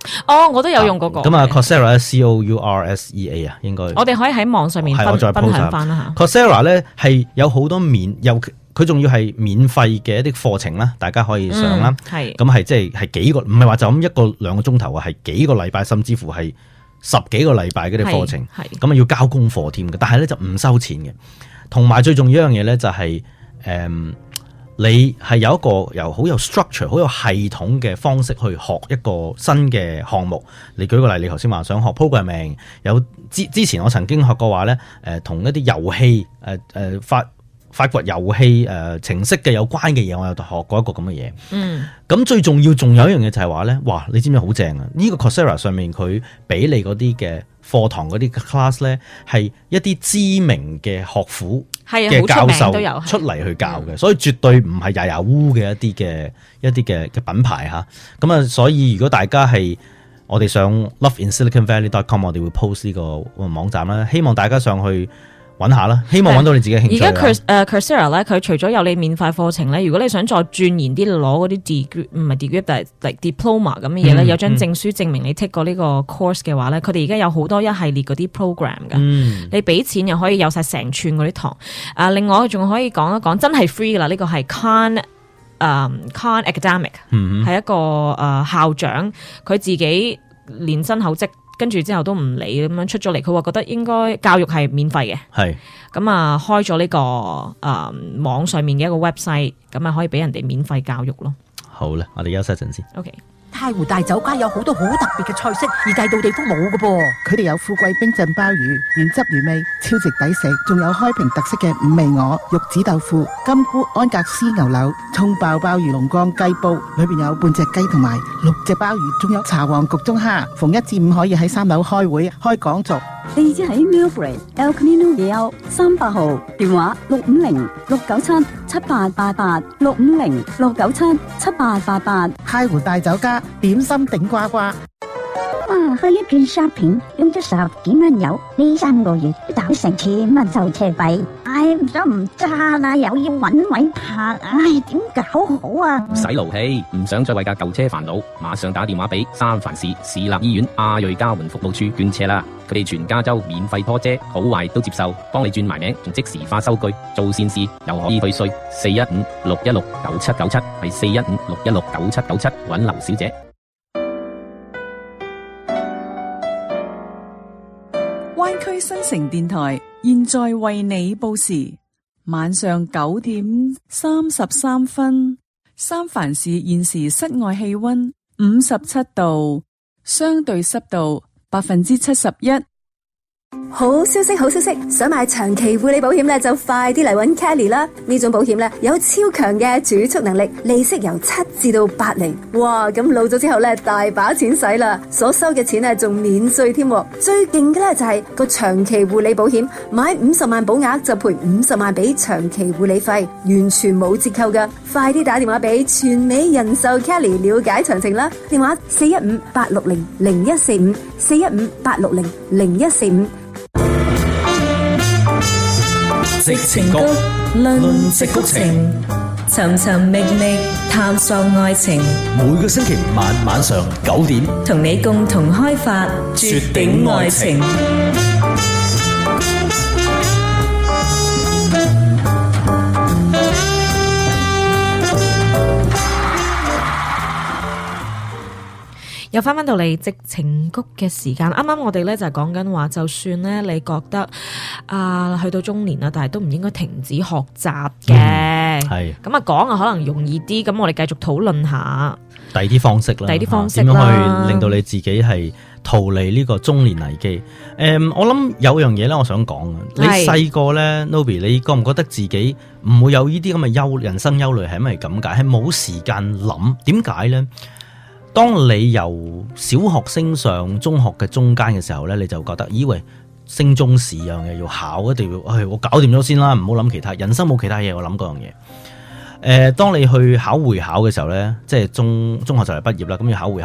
哦，我都有用嗰個。 咁啊 ，Coursera C O U R S E A 啊，應該。 我哋可以喺網上面分我再分享翻啦嚇。 Coursera 咧係有好多免，有佢仲要係免費嘅一啲課程啦，大家可以上啦。 係、嗯。 咁係即係係幾個，唔係話就咁一個兩個鐘頭啊，係幾個禮拜，甚至乎係十幾個禮拜嗰啲課程。係。咁啊要交功課添嘅，但係咧就唔收錢嘅。同埋最重要一樣嘢咧就係、是、誒。嗯你係有一個由好有 structure、好有系統嘅方式去學一個新嘅項目。你舉個例，你頭先話想學 programming，有之之前我曾經學過話咧，誒、呃、同一啲遊戲誒誒發發掘遊戲誒程式嘅有關嘅嘢，我有學過一個咁嘅嘢。嗯，咁最重要仲有一樣嘢就係話咧，哇！你知唔知好正啊？呢、這個 Coursera 上面佢俾你嗰啲嘅課堂嗰啲 class 咧，係一啲知名嘅學府嘅教授出嚟去教嘅，所以絕對唔係牙牙烏嘅一啲嘅一啲嘅嘅品牌嚇。咁啊，所以如果大家係我哋上 love in silicon valley dot com， 我哋會 post 呢個網站啦，希望大家上去揾下啦，希望揾到你自己嘅興趣。而家 Coursera 咧，佢除咗有你免費課程咧，如果你想再鑽研啲攞嗰啲 degree 唔係 degree，但係 like diploma 咁嘅嘢咧，有張證書證明你 take 過呢個 course 嘅話咧，佢哋而家有好多一系列嗰啲 program 㗎。嗯、你俾錢又可以有晒成串嗰啲堂。啊，另外仲可以講一講，真係 free 㗎啦。呢、這個係 Khan 誒、um, Khan Academic，係、嗯、一個誒、呃、校長，佢自己年薪厚職。跟住之後都唔理咁樣出咗嚟，佢話覺得應該教育係免費嘅，係咁啊開咗呢、這個誒、呃、網上面嘅一個 website， 咁啊可以俾人哋免費教育咯。好啦，我哋休息一陣先。OK。 太湖大酒家有好多好特別嘅菜式，而第度地方冇㗎噃。 佢哋有富貴冰鎮鮑魚，原汁原味，超值抵食。仲有開平特色嘅五味鵝、玉子豆腐、金菇安格斯牛柳、蔥爆鮑魚龍江雞煲，裏邊有半隻雞同埋六隻鮑魚，仲有茶皇焗中蝦。逢一至五可以喺三樓開會開講座。 地址喺 Millbrae El Camino Real 三百號，電話六五零六九七七八八八六五零六九七七八八八。 太湖大酒家點心頂呱呱。 哇！去一轉 shopping 用咗十幾蚊油，呢三個月都打成千蚊收車費。唉，唔想唔揸啦，又要揾位泊，唉，點搞好啊？ 唔使勞氣，唔想再為架舊車煩惱，馬上打電話俾三藩市市立醫院亞裔交換服務處捐車啦！佢哋全加州免費拖車，好壞都接受，幫你轉埋名，仲即時發收據，做善事又可以退稅。四一五六一六九七九七係四一五六一六九七九七，揾劉小姐。 灣區新城電台現在為你報時，晚上九點三十三分。三藩市現時室外氣溫五十七度，相對濕度百分之七十一。 好消息，好消息！想買長期護理保險咧，就快啲嚟揾 Kelly 啦！呢種保險咧有超強嘅儲蓄能力，利息由七至到八厘。哇！咁老咗之後咧，大把錢使啦，所收嘅錢咧仲免稅添。最勁嘅咧就係個長期護理保險，買五十萬保額就賠五十萬俾長期護理費，完全冇折扣噶。快啲打電話俾全美人壽 Kelly 了解詳情啦！電話四一五八六零零一四五四一五八六零零一四五。 矽情谷，論矽谷情，尋尋覓覓探索愛情。每個星期五晚晚上九點，同你共同開發絕頂愛情。 又翻翻到嚟矽情谷嘅時間，啱啱我哋咧就係講緊話，就算咧你覺得啊、呃、去到中年啦，但係都唔應該停止學習嘅。係咁啊，講啊可能容易啲，咁我哋繼續討論下第二啲方式啦，第二啲方式點樣去令到你自己係逃離呢個中年危機。誒、嗯，我諗有樣嘢咧，我想講啊，你細個咧 Nobby， 你覺唔覺得自己唔會有呢啲咁嘅憂人生憂慮？係咪咁解？係冇時間諗，點解咧？當你由小學升上中學嘅中間嘅時候咧，你就覺得以為升中試樣嘢要考，一定要，唉，我搞掂咗先啦，唔好諗其他，人生冇其他嘢，我諗嗰樣嘢。誒、呃，當你去考會考嘅時候咧，即係中中學就嚟畢業啦，咁要考會考，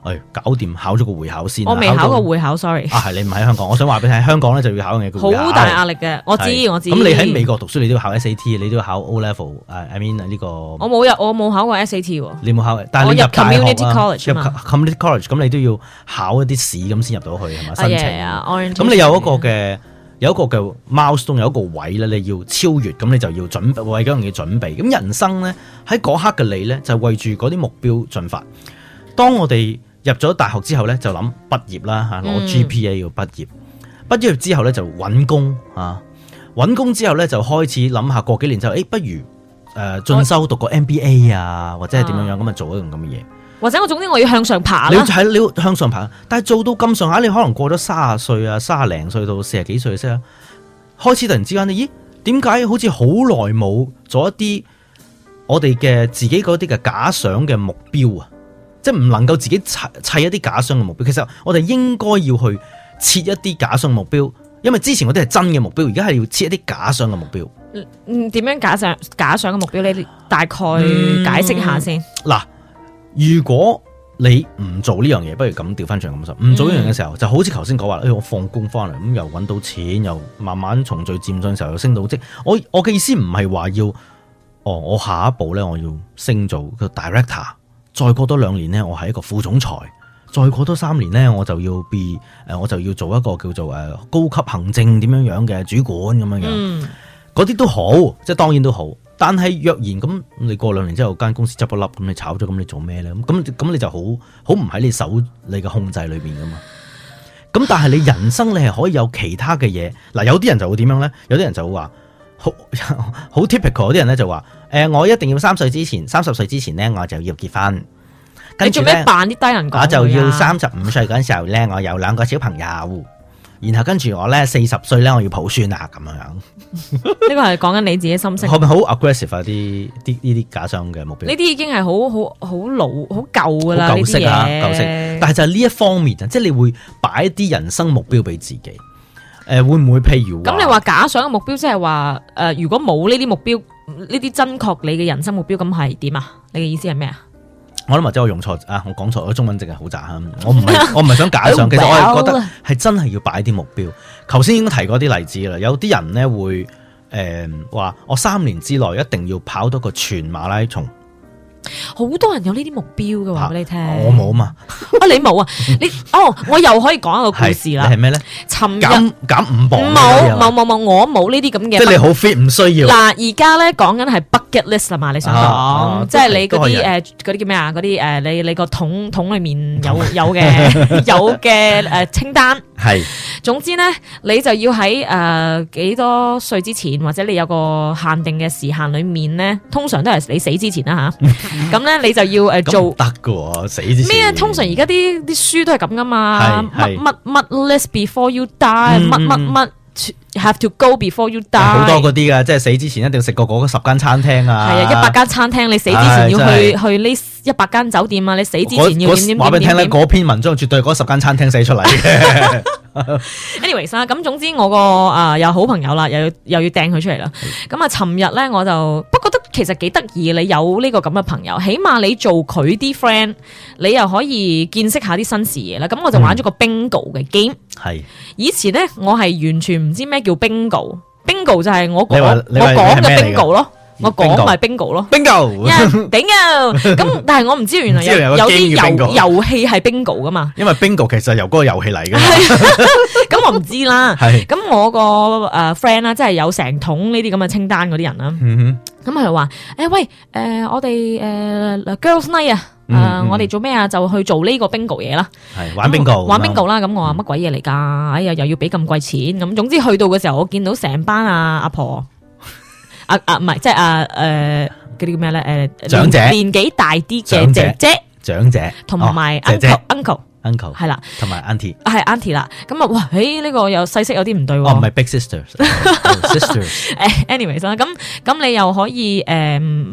誒搞掂考咗個會考先。 我未考過會考 ，sorry。 啊，係你唔喺香港，我想話俾你聽，香港咧就要考嘅嘢叫會考。 好大壓力嘅，我知我知。 咁你喺美國讀書，你都要考 S A T， 你都要考 O level，誒 I mean 呢個。 我冇入，我冇考過 S A T 喎。 你冇考，但係你入 community college 入 community college， 咁你都要考一啲試咁先入到去係咪？申請。咁你有一個嘅。有一個嘅 milestone， 有一個位咧，你要超越，咁你就要準備為嗰樣嘢準備。咁人生咧喺嗰刻嘅你咧，就為住嗰啲目標進發。當我哋入咗大學之後咧，就諗畢業啦嚇，攞 G P A 要畢業。畢業之後咧就揾工啊，揾工之後咧就開始諗下過幾年之後，誒不如誒進修讀個 M B A 啊，或者係點樣樣咁啊做一樣咁嘅嘢。或者我總之我要向上爬啦，你要喺你要向上爬，但係做到咁上下，你可能過咗三十歲啊，三十零歲到四十幾歲先，開始突然之間，咦？點解好似好耐冇做一啲我哋嘅自己嗰啲嘅假想嘅目標啊？即係唔能夠自己砌砌一啲假想嘅目標。其實我哋應該要去設一啲假想目標，因為之前嗰啲係真嘅目標，而家係要設一啲假想嘅目標。 嗯，點樣假想假想嘅目標？你大概解釋下先。嗱、嗯。 如果你唔做呢樣嘢，不如咁調翻轉咁諗，唔做呢樣嘅時候，嗯、就好似頭先講話，誒、哎，我放工翻嚟咁又揾到錢，又慢慢循序漸進嘅時候又升到職。我我嘅意思唔係話要，哦，我下一步咧我要升做個 director， 再過多兩年咧我係一個副總裁，再過多三年咧我就要 be 誒，我就要做一個叫做誒高級行政點樣樣嘅主管咁樣樣，嗰啲、嗯、都好，即係當然都好。但係若然咁，你過兩年之後間公司執咗笠，咁你炒咗，咁你做咩咧？咁咁你就好好唔喺你手你嘅控制裏邊噶嘛？咁但係你人生你係可以有其他嘅嘢。嗱，有啲人就會點樣咧？有啲人就會話好好 typical， 有啲人咧就話誒、呃，我一定要三歲之前，三十歲之前咧我就要結婚。 跟住你做咩扮啲低人講？ 我就要三十五歲嗰陣時候咧，我有兩個小朋友。然後跟住我咧四十歲咧，我要抱孫啊咁樣樣。 呢個係講緊你自己心聲。 係咪好 aggressive 啊？啲啲呢啲假想嘅目標？ 呢啲已經係好好好老好舊噶啦， 舊式啊，舊式。但係就係呢一方面啊，即係你會擺一啲人生目標俾自己。誒、呃，會唔會譬如咁？你話假想嘅目標，即係話誒，如果冇呢啲目標，呢啲真確你嘅人生目標，咁係點啊？你嘅意思係咩啊？ 我諗或者我用錯啊，我講錯，我中文值係好渣，我唔係我唔係想假想，其實我係覺得係真係要擺啲目標。頭先已經提過啲例子啦，有啲人咧會誒話、呃、我三年之內一定要跑到個全馬拉松。 好多人有呢啲目標嘅，話俾你聽。 我冇嘛？ 啊，你冇啊？你哦，我又可以講一個故事啦。 係咩咧？ 尋日減減五磅。 冇冇冇冇，我冇呢啲咁嘅。 即係你好 fit， 唔需要。 嗱，而家咧講緊係 bucket list 啊嘛，你想講，即係你嗰啲誒嗰啲叫咩啊？嗰啲誒你你個桶桶裏面有有嘅有嘅誒清單。係。總之咧，你就要喺誒幾多歲之前，或者你有個限定嘅時限裏面咧，通常都係你死之前啦吓。咁咧你就要誒做得㗎，死之前咩啊？通常而家啲啲書都係咁噶嘛，乜乜乜 list before you die，乜乜乜 have to go before you die， 好多嗰啲噶，即係死之前一定要食過嗰十間餐廳啊， 係啊，一百間餐廳，你死之前要去去呢一百間酒店啊，你死之前要點點點點。 話俾你聽咧，嗰篇文章絕對係嗰十間餐廳寫出嚟嘅。 anyways 啦，咁總之我個啊有好朋友啦，又要又要掟佢出嚟啦。咁啊，尋日咧我就不覺得其實幾得意，你有呢個咁嘅朋友，起碼你做佢啲 friend，你又可以見識下啲新視野啦。咁我就玩咗個 bingo 嘅 game。係、嗯、以前咧，我係完全唔知咩叫 bingo。bingo 就係我講我講嘅 bingo 咯。我講咪 bingo 咯 ，bingo， 頂啊！咁但係我唔知原來有有啲遊遊戲係 bingo 噶嘛？ 因為 bingo 其實係由嗰個遊戲嚟嘅。 咁我唔知啦。係咁我個誒 friend 啦，即係有成桶呢啲咁嘅清單嗰啲人啦。咁佢就話誒喂誒我哋誒 girls night 啊，誒我哋做咩啊？就去做呢個 bingo 嘢啦。係玩 bingo，玩 bingo 啦。咁我話乜鬼嘢嚟噶？哎呀又要俾咁貴錢。咁總之去到嘅時候，我見到成班阿阿婆。啊啊唔係，即係啊誒嗰啲叫咩咧？誒長者年紀大啲嘅姐姐長者，同埋 uncle uncle uncle 係啦， 同埋 auntie 係 auntie 啦。咁啊哇，誒呢個有細色有啲唔對喎。 哦唔係 big sisters sisters。 誒 anyways 啦，咁咁你又可以誒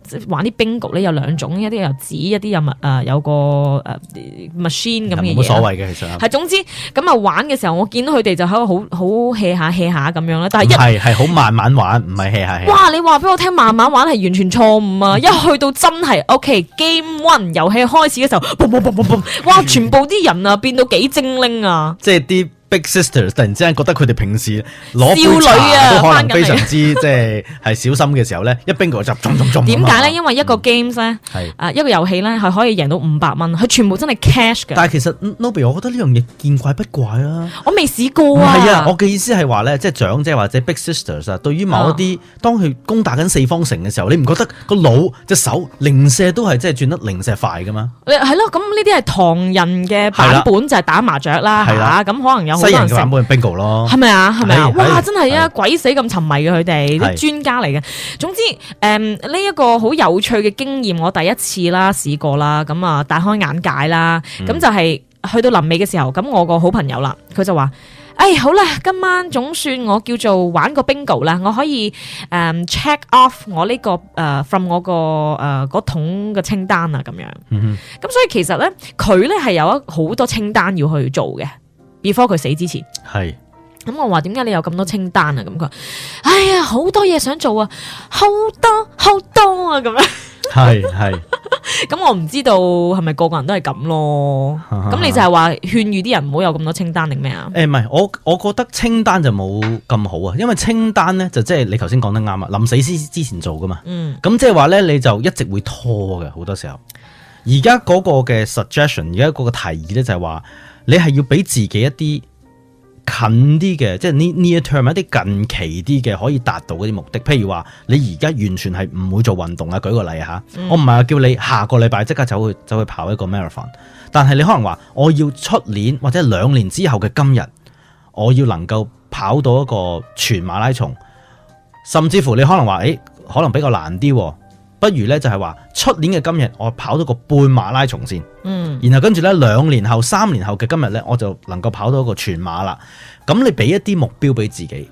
玩啲 bingo 咧有兩種，一啲有紙，一啲有物誒有個誒 machine 咁嘅嘢。 冇所謂嘅其實。 係總之咁啊玩嘅時候，我見到佢哋就喺度好好 hea 下 hea 下咁樣啦。但係一係係好慢慢玩，唔係 hea 下 hea。 哇！你話俾我聽，慢慢玩係完全錯誤啊！一去到真係 OK game one 遊戲開始嘅時候，嘣嘣嘣嘣嘣，哇！全部啲人啊變到幾精靈啊！ 即係啲 Big Sisters 突然之間覺得佢哋平時攞杯少女啊茶都可能非常之即係係小心嘅時候咧，一 bingo 就中中中。 點解咧？因為一個 games 咧， 係啊一個遊戲咧係可以贏到五百蚊，佢全部真係 cash 嘅。 但係其實 Nobby， 我覺得呢樣嘢見怪不怪啊！ 我未試過啊。 係啊，我嘅意思係話咧，即係長者或者 Big Sisters 啊，對於某一啲當佢攻打緊四方城嘅時候，你唔覺得個腦隻手零舍都係即係轉得零舍快噶嘛？ 係咯，咁呢啲係唐人嘅版本就係打麻雀啦嚇，咁可能有好多人西人嘅版本係 bingo 咯， 係咪啊？係咪啊？哇！真係啊，鬼死咁沉迷嘅佢哋啲專家嚟嘅。總之誒呢一個好有趣嘅經驗，我第一次啦試過啦，咁啊大開眼界啦。咁、嗯、就係去到臨尾嘅時候，咁我個好朋友啦，佢就話：哎好啦，今晚總算我叫做玩個 bingo 啦，我可以誒、嗯、check off 我呢、這個誒、uh, from 我個誒嗰桶嘅清單啊咁樣。咁、嗯、所以其實咧，佢咧係有一好多清單要去做嘅。before 佢死之前， 係咁我話點解你有咁多清單啊？咁佢話：哎呀，好多嘢想做啊，好多好多啊咁樣。 係係， 咁我唔知道係咪個個人都係咁咯。咁你就係話勸喻啲人唔好有咁多清單定咩啊？ 誒唔係，我我覺得清單就冇咁好啊，因為清單咧就即係你頭先講得啱啊，臨死之之前做噶嘛。嗯。咁即係話咧，你就一直會拖嘅好多時候。而家嗰個嘅 suggestion，而家嗰個提議咧就係話，你係要俾自己一啲近啲嘅，即係 near term 一啲近期啲嘅可以達到嗰啲目的。譬如話，你而家完全係唔會做運動啊。舉個例嚇，嗯、我唔係話叫你下個禮拜即刻走去走去跑一個 marathon，但係你可能話，我要出年或者兩年之後嘅今日，我要能夠跑到一個全馬拉松，甚至乎你可能話，誒可能比較難啲。不如咧就係話出年嘅今日我跑到個半馬拉松先，嗯，然後跟住咧兩年後、三年後嘅今日咧，我就能夠跑到一個全馬啦。咁你俾一啲目標俾自己。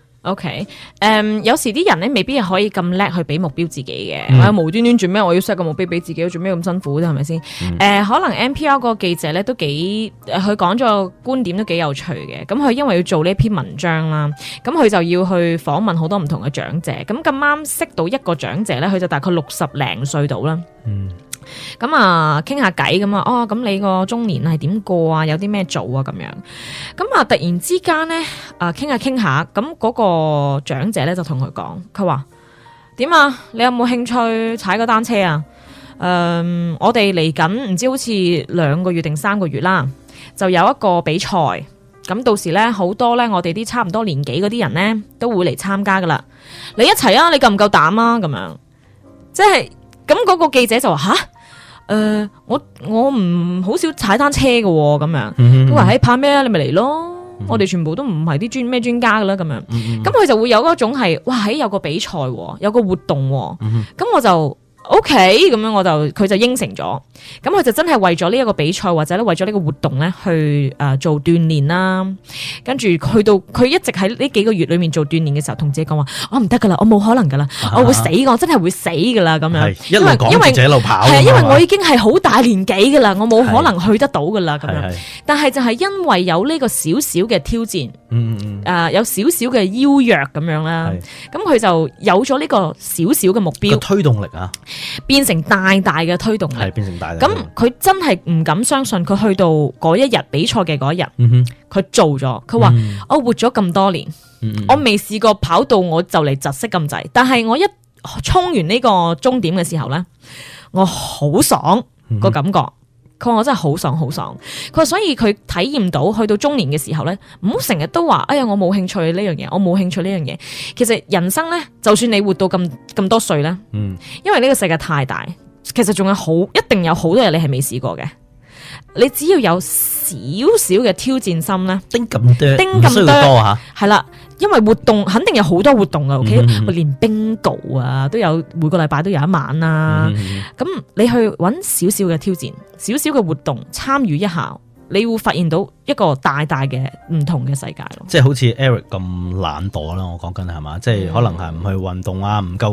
OK，誒、um, 有時啲人咧未必係可以咁叻去俾目標自己嘅，我、嗯、無端端做咩？我要 set 個目標俾自己，做咩咁辛苦啫？係咪先？誒、嗯呃，可能 N P R 個記者咧都幾，佢講咗個觀點都幾有趣嘅。咁佢因為要做呢篇文章啦，咁佢就要去訪問好多唔同嘅長者。咁咁啱識到一個長者咧，佢就大概六十零歲到啦。嗯。咁啊，傾下偈咁啊，哦，咁你個中年係點過啊？有啲咩做啊？咁樣，咁啊，突然之間咧，啊，傾下傾下，咁嗰個長者咧就同佢講，佢話點啊？你有冇興趣踩個單車啊？誒、嗯，我哋嚟緊唔知好似兩個月定三個月啦，就有一個比賽，咁到時咧好多咧，我哋啲差唔多年紀嗰啲人咧都會嚟參加噶啦，你一齊啊？你夠唔夠膽啊？咁樣，即係咁嗰個記者就話吓。誒、呃，我我唔好少踩單車嘅咁樣，佢話喺怕咩啊？你咪嚟咯，嗯、我哋全部都唔係啲專咩專家噶啦，咁樣，咁佢、嗯、就會有嗰種係，哇喺有個比賽，有個活動，咁、嗯、我就 OK，咁樣我就佢就應承咗，咁佢就真係為咗呢一個比賽或者咧為咗呢個活動咧去誒、呃、做鍛煉啦，跟住去到佢一直喺呢幾個月裏面做鍛煉嘅時候，同自己講話，我唔得噶啦，我冇可能噶啦，啊、我會死，我真係會死噶啦，咁樣， 一路講住一路跑， 係因為我已經係好大年紀噶啦，我冇可能去得到噶啦，咁樣，但係就係因為有呢個少少嘅挑戰，嗯嗯誒有少少嘅邀約咁樣啦，咁佢就有咗呢個少少嘅目標，個推動力啊。 變成大大嘅推動力， 係變成大大。 咁佢真係唔敢相信，佢去到嗰一日比賽嘅嗰一日，佢、嗯、做咗。佢話、嗯、我活咗咁多年，嗯、我未試過跑到我就嚟窒息咁滯。但係我一衝完呢個終點嘅時候咧，我好爽個感覺。佢話、嗯、我真係好爽好爽。佢話所以佢體驗到去到中年嘅時候咧，唔好成日都話哎呀我冇興趣呢樣嘢，我冇興趣呢樣嘢。其實人生咧，就算你活到咁咁多歲咧，嗯，因為呢個世界太大，其實仲有好一定有好多嘢你係未試過嘅。你只要有少少嘅挑戰心咧， 叮咁多， 叮咁多吓，係啦，因為活動肯定有好多活動噶 ，OK，我連 bingo 啊都有，每個禮拜都有一晚啊。咁、嗯、你去揾少少嘅挑戰，少少嘅活動參與一下，你會發現到一個大大嘅唔同嘅世界咯。 即係好似 Eric 咁懶惰啦，我講緊係嘛，即係可能係唔去運動啊，唔夠足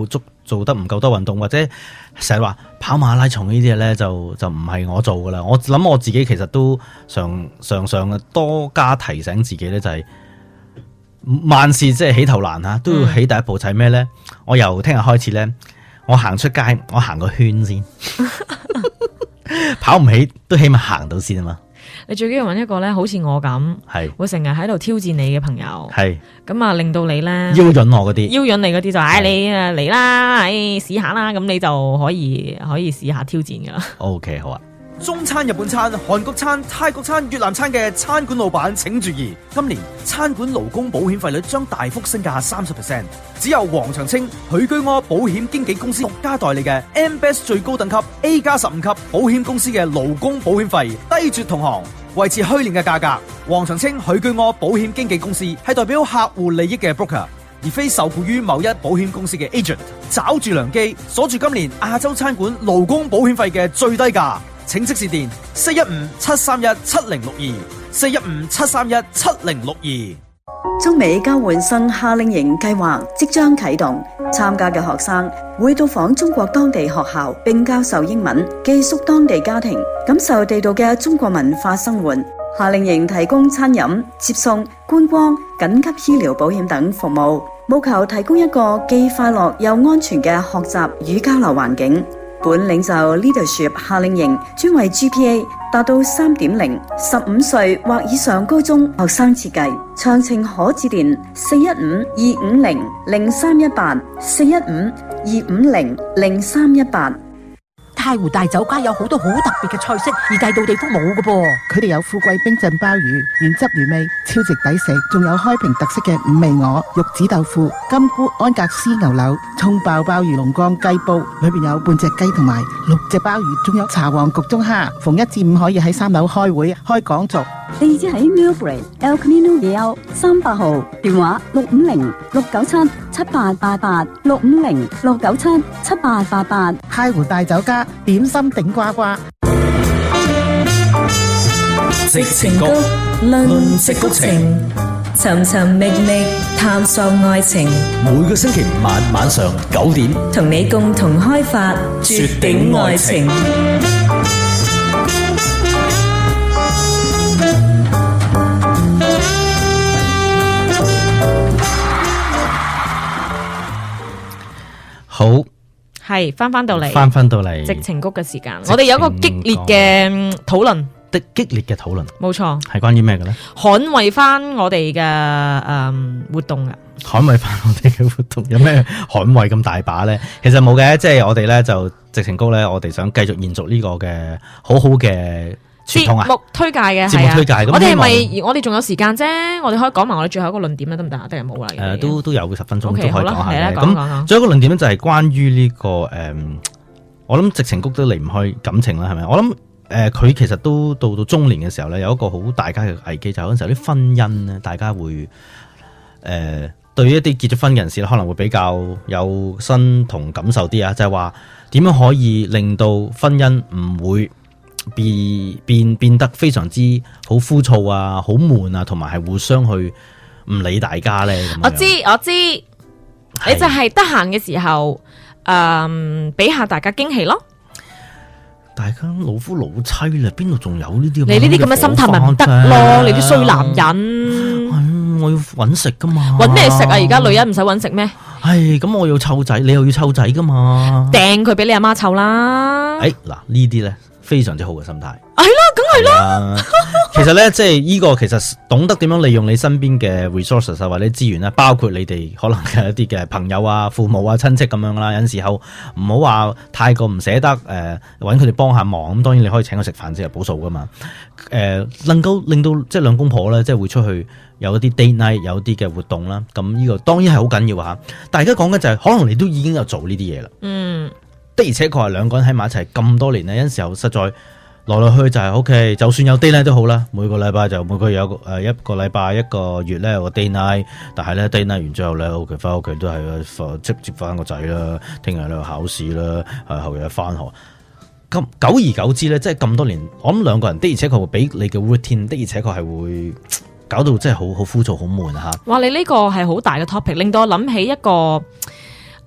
做得唔夠多運動，或者成日話跑馬拉松呢啲嘢咧，就就唔係我做噶啦。我諗我自己其實都常常常多加提醒自己咧，就係、是、萬事即係起頭難嚇，都要起第一步，就係咩咧？我由聽日開始咧，我行出街，我行個圈先，跑唔起都起碼行到先啊嘛。 你最緊要揾一個咧，好似我咁， 係會成日喺度挑戰你嘅朋友， 係咁啊，令到你咧邀引我嗰啲， 邀引你嗰啲就，唉，你啊嚟啦，唉，試下啦，咁你就可以可以試下挑戰噶啦。 OK， 好啊。 中餐、日本餐、韓國餐、泰國餐、越南餐嘅餐館老闆請注意，今年餐館勞工保險費率將大幅升價三十 percent， 只有黃長青、許居柯保險經紀公司獨家代理嘅 M B E S 最高等級 A 加十五級保險公司嘅勞工保險費低絕同行，維持去年嘅價格。黃長青、許居柯保險經紀公司係代表客戶利益嘅 broker， 而非受雇於某一保險公司嘅 agent。找住良機，鎖住今年亞洲餐館勞工保險費嘅最低價。請即時電四一五七三一七零六二四一五七三一七零六二。 中美交換生夏令營計劃即將啟動，參加嘅學生會到訪中國當地學校，並教授英文，寄宿當地家庭，感受地道嘅中國文化生活。夏令營提供餐飲、接送、觀光、緊急醫療保險等服務，務求提供一個既快樂又安全嘅學習與交流環境。本領袖 Leadership 夏令營專為 G P A 達到三點零、十五歲或以上高中學生設計，詳情可致電四一五二五零零三一八四一五二五零零三一八。 太湖大酒家有好多好特別嘅菜式，而第度地方冇嘅噃。 佢哋有富貴冰鎮鮑魚，原汁原味，超值抵食，仲有開平特色嘅五味鵝、玉子豆腐、金菇安格斯牛柳、蔥爆鮑魚龍江雞煲，裏邊有半隻雞同埋六隻鮑魚，仲有茶皇焗中蝦。逢一至五可以喺三樓開會開講座。 地址喺 Millbrae El Camino Real 三百號，電話六五零六九七七八八八六五零六九七七八八八。 太湖大酒家點心頂呱呱。 矽情谷論矽谷情，尋尋覓覓探索愛情。 每個星期五晚晚上九點， 同你共同開發絕頂愛情。 好， 係翻翻到嚟， 翻翻到嚟矽情谷嘅時間，我哋有一個激烈嘅討論， 的激烈嘅討論， 冇錯， 係關於咩嘅咧？ 捍衛翻我哋嘅誒活動啊！ 捍衛翻我哋嘅活動，有咩捍衛咁大把咧？其實冇嘅，即係我哋咧就矽情谷咧，我哋想繼續延續呢個嘅好好嘅傳統啊！ 節目推介嘅節目推介，咁我哋係咪我哋仲有時間啫？我哋可以講埋我哋最後一個論點啦，得唔得啊？定係冇啦？ 誒，都都有十分鐘都可以 Okay， 講下嘅。 講講講咁最後一個論點咧就係關於呢個誒，我諗矽情谷都離唔開感情啦，係咪？我諗誒，佢其實都到到中年嘅時候咧，有一個好大家嘅危機，就係嗰陣時候啲婚姻咧，大家會誒。呃對於一啲結咗婚嘅人士可能會比較有身同感受啲啊，就係話點樣可以令到婚姻唔會變變變得非常之好枯燥啊、好悶啊，同埋係互相去唔理大家咧。 我知我知，你就係得閒嘅時候，誒，俾下大家驚喜咯。 大家老夫老妻啦，邊度仲有呢啲？ 你呢啲咁嘅心態咪唔得咯？你啲衰男人。 我要搵食噶嘛， 搵咩食啊？而家女人唔使搵食咩？ 係咁，我要湊仔，你又要湊仔噶嘛？ 掟佢俾你阿媽湊啦。 誒，嗱呢啲咧非常之好嘅心態。 係啦，梗係啦。 其實咧，即係呢個其實懂得點樣利用你身邊嘅 resources 啊，或者資源啦，包括你哋可能嘅一啲嘅朋友啊、父母啊、親戚咁樣啦。有陣時候唔好話太過唔捨得誒，搵佢哋幫下忙。咁當然你可以請佢食飯先係補數噶嘛。誒、呃，能夠令到即係兩公婆咧，即係會出去。有一啲 date night，有啲嘅活動啦，咁呢個當然係好緊要嚇。但係而家講緊就係，可能你都已經有做呢啲嘢啦。嗯，的而且確係兩個人喺埋一齊咁多年咧，有陣時候實在來來去去就係 OK， 就算有 date night 都好啦。每個禮拜就每個月有誒一個禮拜一個月咧有個 date night，但係咧 date night 完之後咧，OK 翻屋企都係接接翻個仔啦，聽日咧考試啦，誒後日翻學。咁久而久之咧，即係咁多年，我諗兩個人的而且確會俾你嘅 routine 的而且確係會。搞到真係好好枯燥好悶啊！嚇！ 哇！你呢個係好大嘅 topic，令到我諗起一個誒、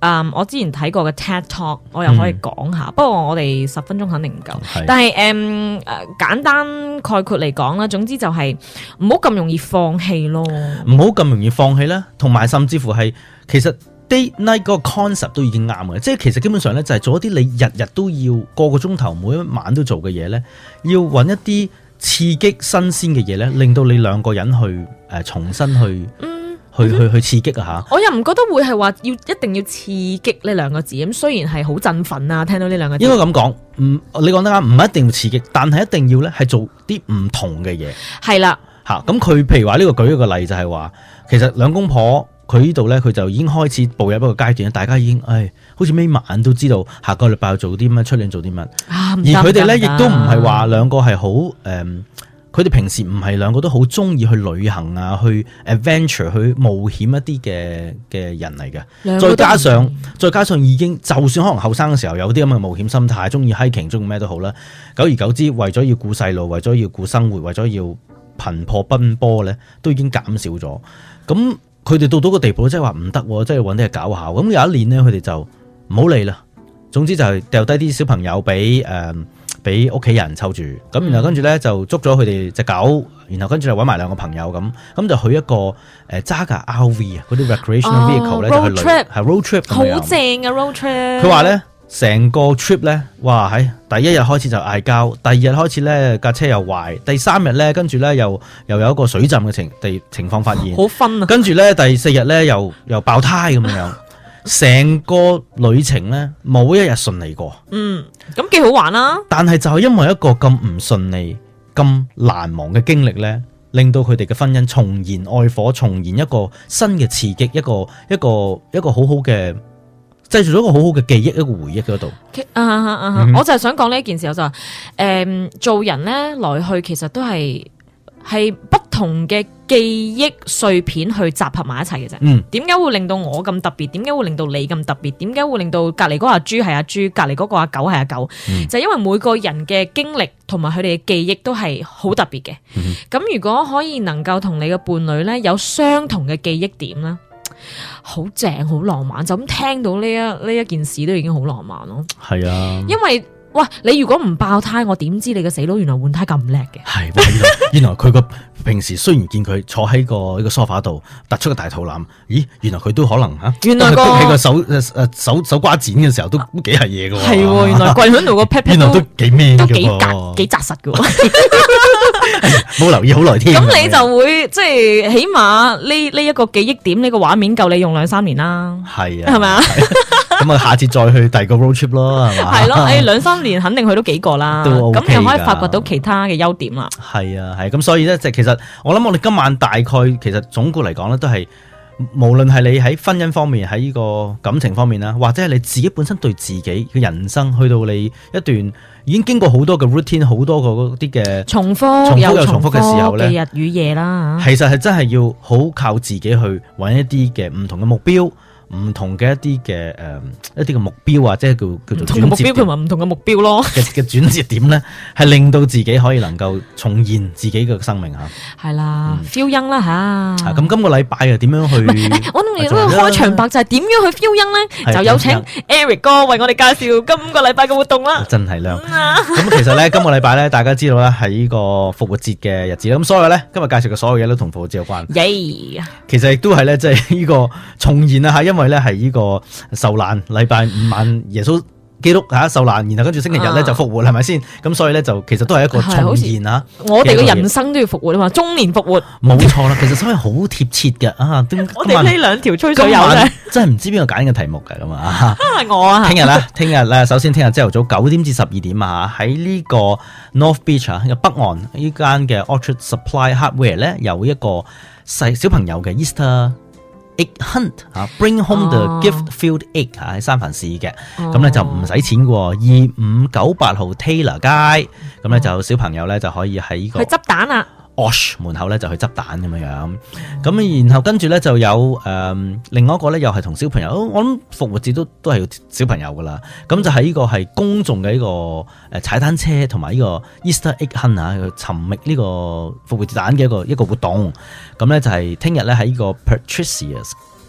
嗯，我之前睇過嘅 TED Talk， 我又可以講下。嗯、不過我哋十分鐘肯定唔夠。但係誒誒簡單概括嚟講啦，總之就係唔好咁容易放棄咯。 唔好咁容易放棄啦，同埋甚至乎係其實 day night 嗰個 concept 都已經啱嘅，即係其實基本上咧就係做一啲你日日都要個個鐘頭每一晚都做嘅嘢咧，要揾一啲刺激新鮮嘅嘢咧，令到你兩個人去誒、呃、重新去。嗯去去去刺激啊吓！ 我又唔覺得會係話要一定要刺激呢兩個字咁，雖然係好振奮啊，聽到呢兩個字。 應該咁講，唔你講得啱，唔一定要刺激，但係一定要咧係做啲唔同嘅嘢。 係啦， 吓咁佢譬如話呢個舉一個例就係話，其實兩公婆佢呢度咧佢就已經開始步入一個階段，大家已經誒好似每晚都知道下個禮拜要做啲乜，出年做啲乜。啊，而佢哋咧亦都唔係話兩個係好誒。嗯佢哋平時唔係兩個都好中意去旅行啊，去 adventure 去冒險一啲嘅嘅人嚟嘅。再加上再加上已經就算可能後生嘅時候有啲咁嘅冒險心態，中意 hiking，中意咩都好啦。久而久之，為咗要顧細路，為咗要顧生活，為咗要頻撲奔波咧，都已經減少咗。咁佢哋到到個地步，即係話唔得，即係揾啲嘢搞下。咁有一年咧，佢哋就唔好理啦。總之就係掉低啲小朋友俾誒。俾屋企人湊住，咁然後跟住咧就捉咗佢哋隻狗，然後跟住就揾埋兩個朋友咁，咁就去一個誒揸架 R V 啊，嗰啲 recreational vehicle 咧、哦、就去旅係 road trip 咁樣。 好正啊 road trip！ 佢話咧成個 trip 咧，哇喺第一日開始就嗌交，第二日開始咧架車又壞，第三日咧跟住咧又又有一個水浸嘅情地情況發現， 好分啊！ 跟住咧第四日咧又又爆胎咁樣。成個旅程咧冇一日順利過， 嗯，咁幾好玩啦。但係就係因為一個咁唔順利、咁難忘嘅經歷咧，令到佢哋嘅婚姻重燃愛火，重燃一個新嘅刺激，一個一個一個好好嘅製造咗一個好好嘅記憶，一個回憶嗰度。 啊啊啊嗯、我就係想講呢一件事，我就話誒、嗯，做人咧來去其實都係係不同嘅記憶碎片去集合埋一齊嘅啫。嗯，點解會令到我咁特別？點解會令到你咁特別？點解會令到隔籬嗰個阿豬係阿豬，隔籬嗰個阿狗係阿狗？嗯、就係因為每個人嘅經歷同埋佢哋嘅記憶都係好特別嘅。咁、嗯、如果可以能夠同你嘅伴侶咧有相同嘅記憶點咧，好正，好浪漫。就咁聽到呢一呢一件事都已經好浪漫咯。係啊，因為。哇！你如果唔爆胎，我點知你個死佬原來換胎咁叻嘅？係， 原來原來佢個平時雖然見佢坐喺個呢個梳化度突出個大肚腩，咦？原來佢都可能嚇，原來個喺個手誒手手瓜剪嘅時候都都幾係嘢嘅喎。係喎，原來跪喺度個 pat pat 原來都幾 man 都幾紮幾紮實嘅喎。 冇留意好耐添。 咁你就會即係起碼呢呢一個記憶點，呢個畫面夠你用兩三年啦。係啊，係咪啊？ 咁啊，下次再去第二個 road trip 咯，係嘛？係咯， 誒兩三年肯定去到幾個啦，咁、OK、又可以發掘到其他嘅優點啦。 係啊，係咁，所以咧，即係其實我諗，我哋今晚大概其實總括嚟講咧，都係無論係你喺婚姻方面，喺呢個感情方面啦，或者係你自己本身對自己嘅人生，去到你一段已經經過好多嘅 routine， 好多個嗰啲嘅重複， 重複又重複嘅時候咧， 日與夜啦， 其實係真係要好靠自己去揾一啲嘅唔同嘅目標。唔同嘅一啲嘅誒一啲嘅目標啊，即係叫叫做轉折點，唔同嘅目標同埋唔同嘅目標咯。嘅嘅轉折點咧，係令到自己可以能夠重現自己嘅生命嚇。係啦 feel young 啦嚇。 咁今個禮拜啊，點樣去？ 我諗你嗰個開場白就係點樣去 feel young 咧？就有請 Eric 哥為我哋介紹今個禮拜嘅活動啦。真係靚。咁其實咧，今個禮拜咧，大家知道咧係呢個復活節嘅日子啦。咁所以咧，今日介紹嘅所有嘢都同復活節有關。耶！其實亦都係咧，即係呢個重現啊嚇，因為咧係呢個受難禮拜五晚耶穌基督吓受難，然後跟住星期日咧就復活，係咪先？咁所以咧就其實都係一個重現啊！我哋嘅人生都要復活啊嘛，中年復活。冇錯啦，其實所以好貼切嘅啊！ 我哋呢兩條吹水友咧， 真係唔知邊個揀嘅題目嘅咁啊！ 我啊， 聽日啦，聽日咧，首先聽日朝頭早九點至十二點啊，喺呢個 North Beach 啊，北岸呢間嘅 Orchard Supply Hardware 咧，有一個細小朋友嘅 Easter Egg Hunt 啊 ，Bring Home the Gift-Filled Egg 喺三藩市嘅，咁咧就唔使錢嘅，二五九八號 Taylor 街，咁咧就小朋友咧就可以喺個去執蛋啊 Osh 門口咧就去執蛋咁樣樣，咁然後跟住咧就有誒、呃、另外一個咧又係同小朋友，我諗復活節都都係要小朋友噶啦，咁就喺呢個係公眾嘅呢個誒踩單車同埋呢個 Easter Egg Hunt 啊，去尋覓呢個復活節蛋嘅一個一個活動，咁咧就係聽日咧喺呢個 Patricia's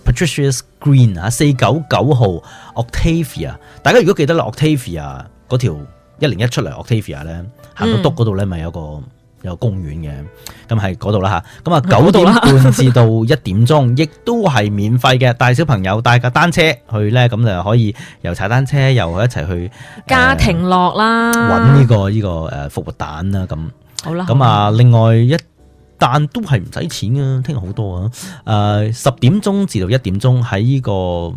Patricia Green 啊，四九九號 Octavia， 大家如果記得啦 Octavia 嗰條一零一出嚟 Octavia 咧，行到篤嗰度咧咪有個有個公園嘅，咁係嗰度啦嚇。咁啊九點半至到一點鐘，亦都係免費嘅，帶小朋友帶架單車去咧，咁就可以又踩單車又一齊去家庭樂啦， 揾呢個呢個誒復活蛋啦咁。 好啦， 咁啊另外一但都係唔使錢啊，聽日好多啊！誒、呃、十點鐘至到一點鐘喺呢個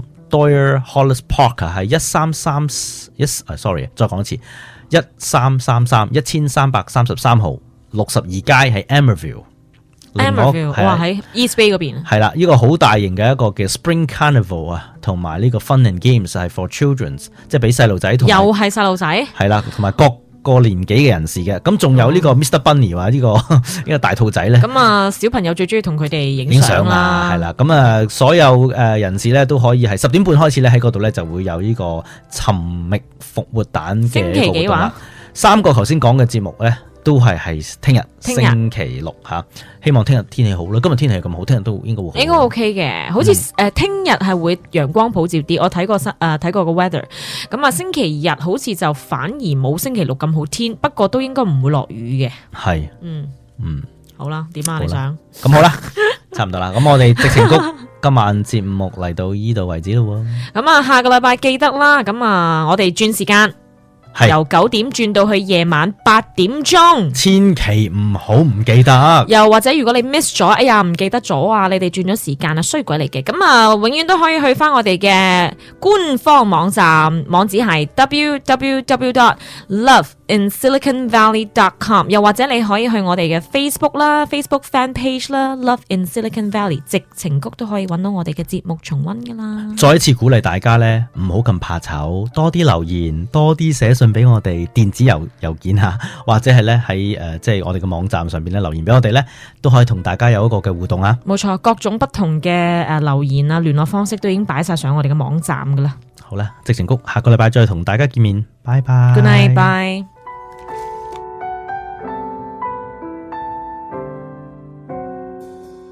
Doyle Hollis Park 啊，係一三三一誒 sorry， 再講一次，一三三三一千三百三十三號六十二街喺 Emerville。Emerville 哇喺 East Bay 嗰邊。 係啦，呢、這個好大型嘅一個嘅 Spring Carnival 啊，同埋呢個 Fun and Games 係 for children， 即係俾細路仔同。又係細路仔。係啦，同埋各個年紀嘅人士嘅，咁仲有呢個 Mister Bunny 話呢個呢個大兔仔咧。 咁啊，小朋友最中意同佢哋影相啦， 係啦。咁啊，所有誒人士咧都可以係十點半開始咧喺嗰度咧就會有呢個尋覓復活蛋嘅一個活動啦。三個頭先講嘅節目咧都係係聽日星期六嚇，希望聽日天氣好啦。今日天氣咁好，聽日都應該會好。 應該 OK 嘅，好似誒聽日係會陽光普照啲。我睇過新誒睇過個 weather， 咁啊星期日好似就反而冇星期六咁好天，不過都應該唔會落雨嘅。 係， 嗯嗯， 好啦，點啊你想？ 咁好啦，差唔多啦。咁我哋矽情谷今晚節目嚟到依度為止咯喎。 咁啊，下個禮拜記得啦。咁啊，我哋轉時間。由九點轉到去夜晚八點鐘， 千祈唔好唔記得。 又或者如果你 miss 咗，哎呀唔記得咗啊，你哋轉咗時間啊，衰鬼嚟嘅。咁啊，永遠都可以去翻我哋嘅官方網站，網址係 w w w dot love in silicon valley dot com， 又或者你可以去我哋嘅 Facebook 啦 ，Facebook fan page 啦 ，Love in Silicon Valley， 矽情谷都可以揾到我哋嘅節目重溫噶啦。 再一次鼓勵大家咧，唔好咁怕醜，多啲留言，多啲寫信俾我哋電子郵郵件吓，或者係咧喺誒即係我哋嘅網站上邊咧留言俾我哋咧，都可以同大家有一個嘅互動啊。 冇錯，各種不同嘅誒留言啊，聯絡方式都已經擺晒上我哋嘅網站噶啦。 好啦，矽情谷下個禮拜再同大家見面，拜拜。 Good night，bye。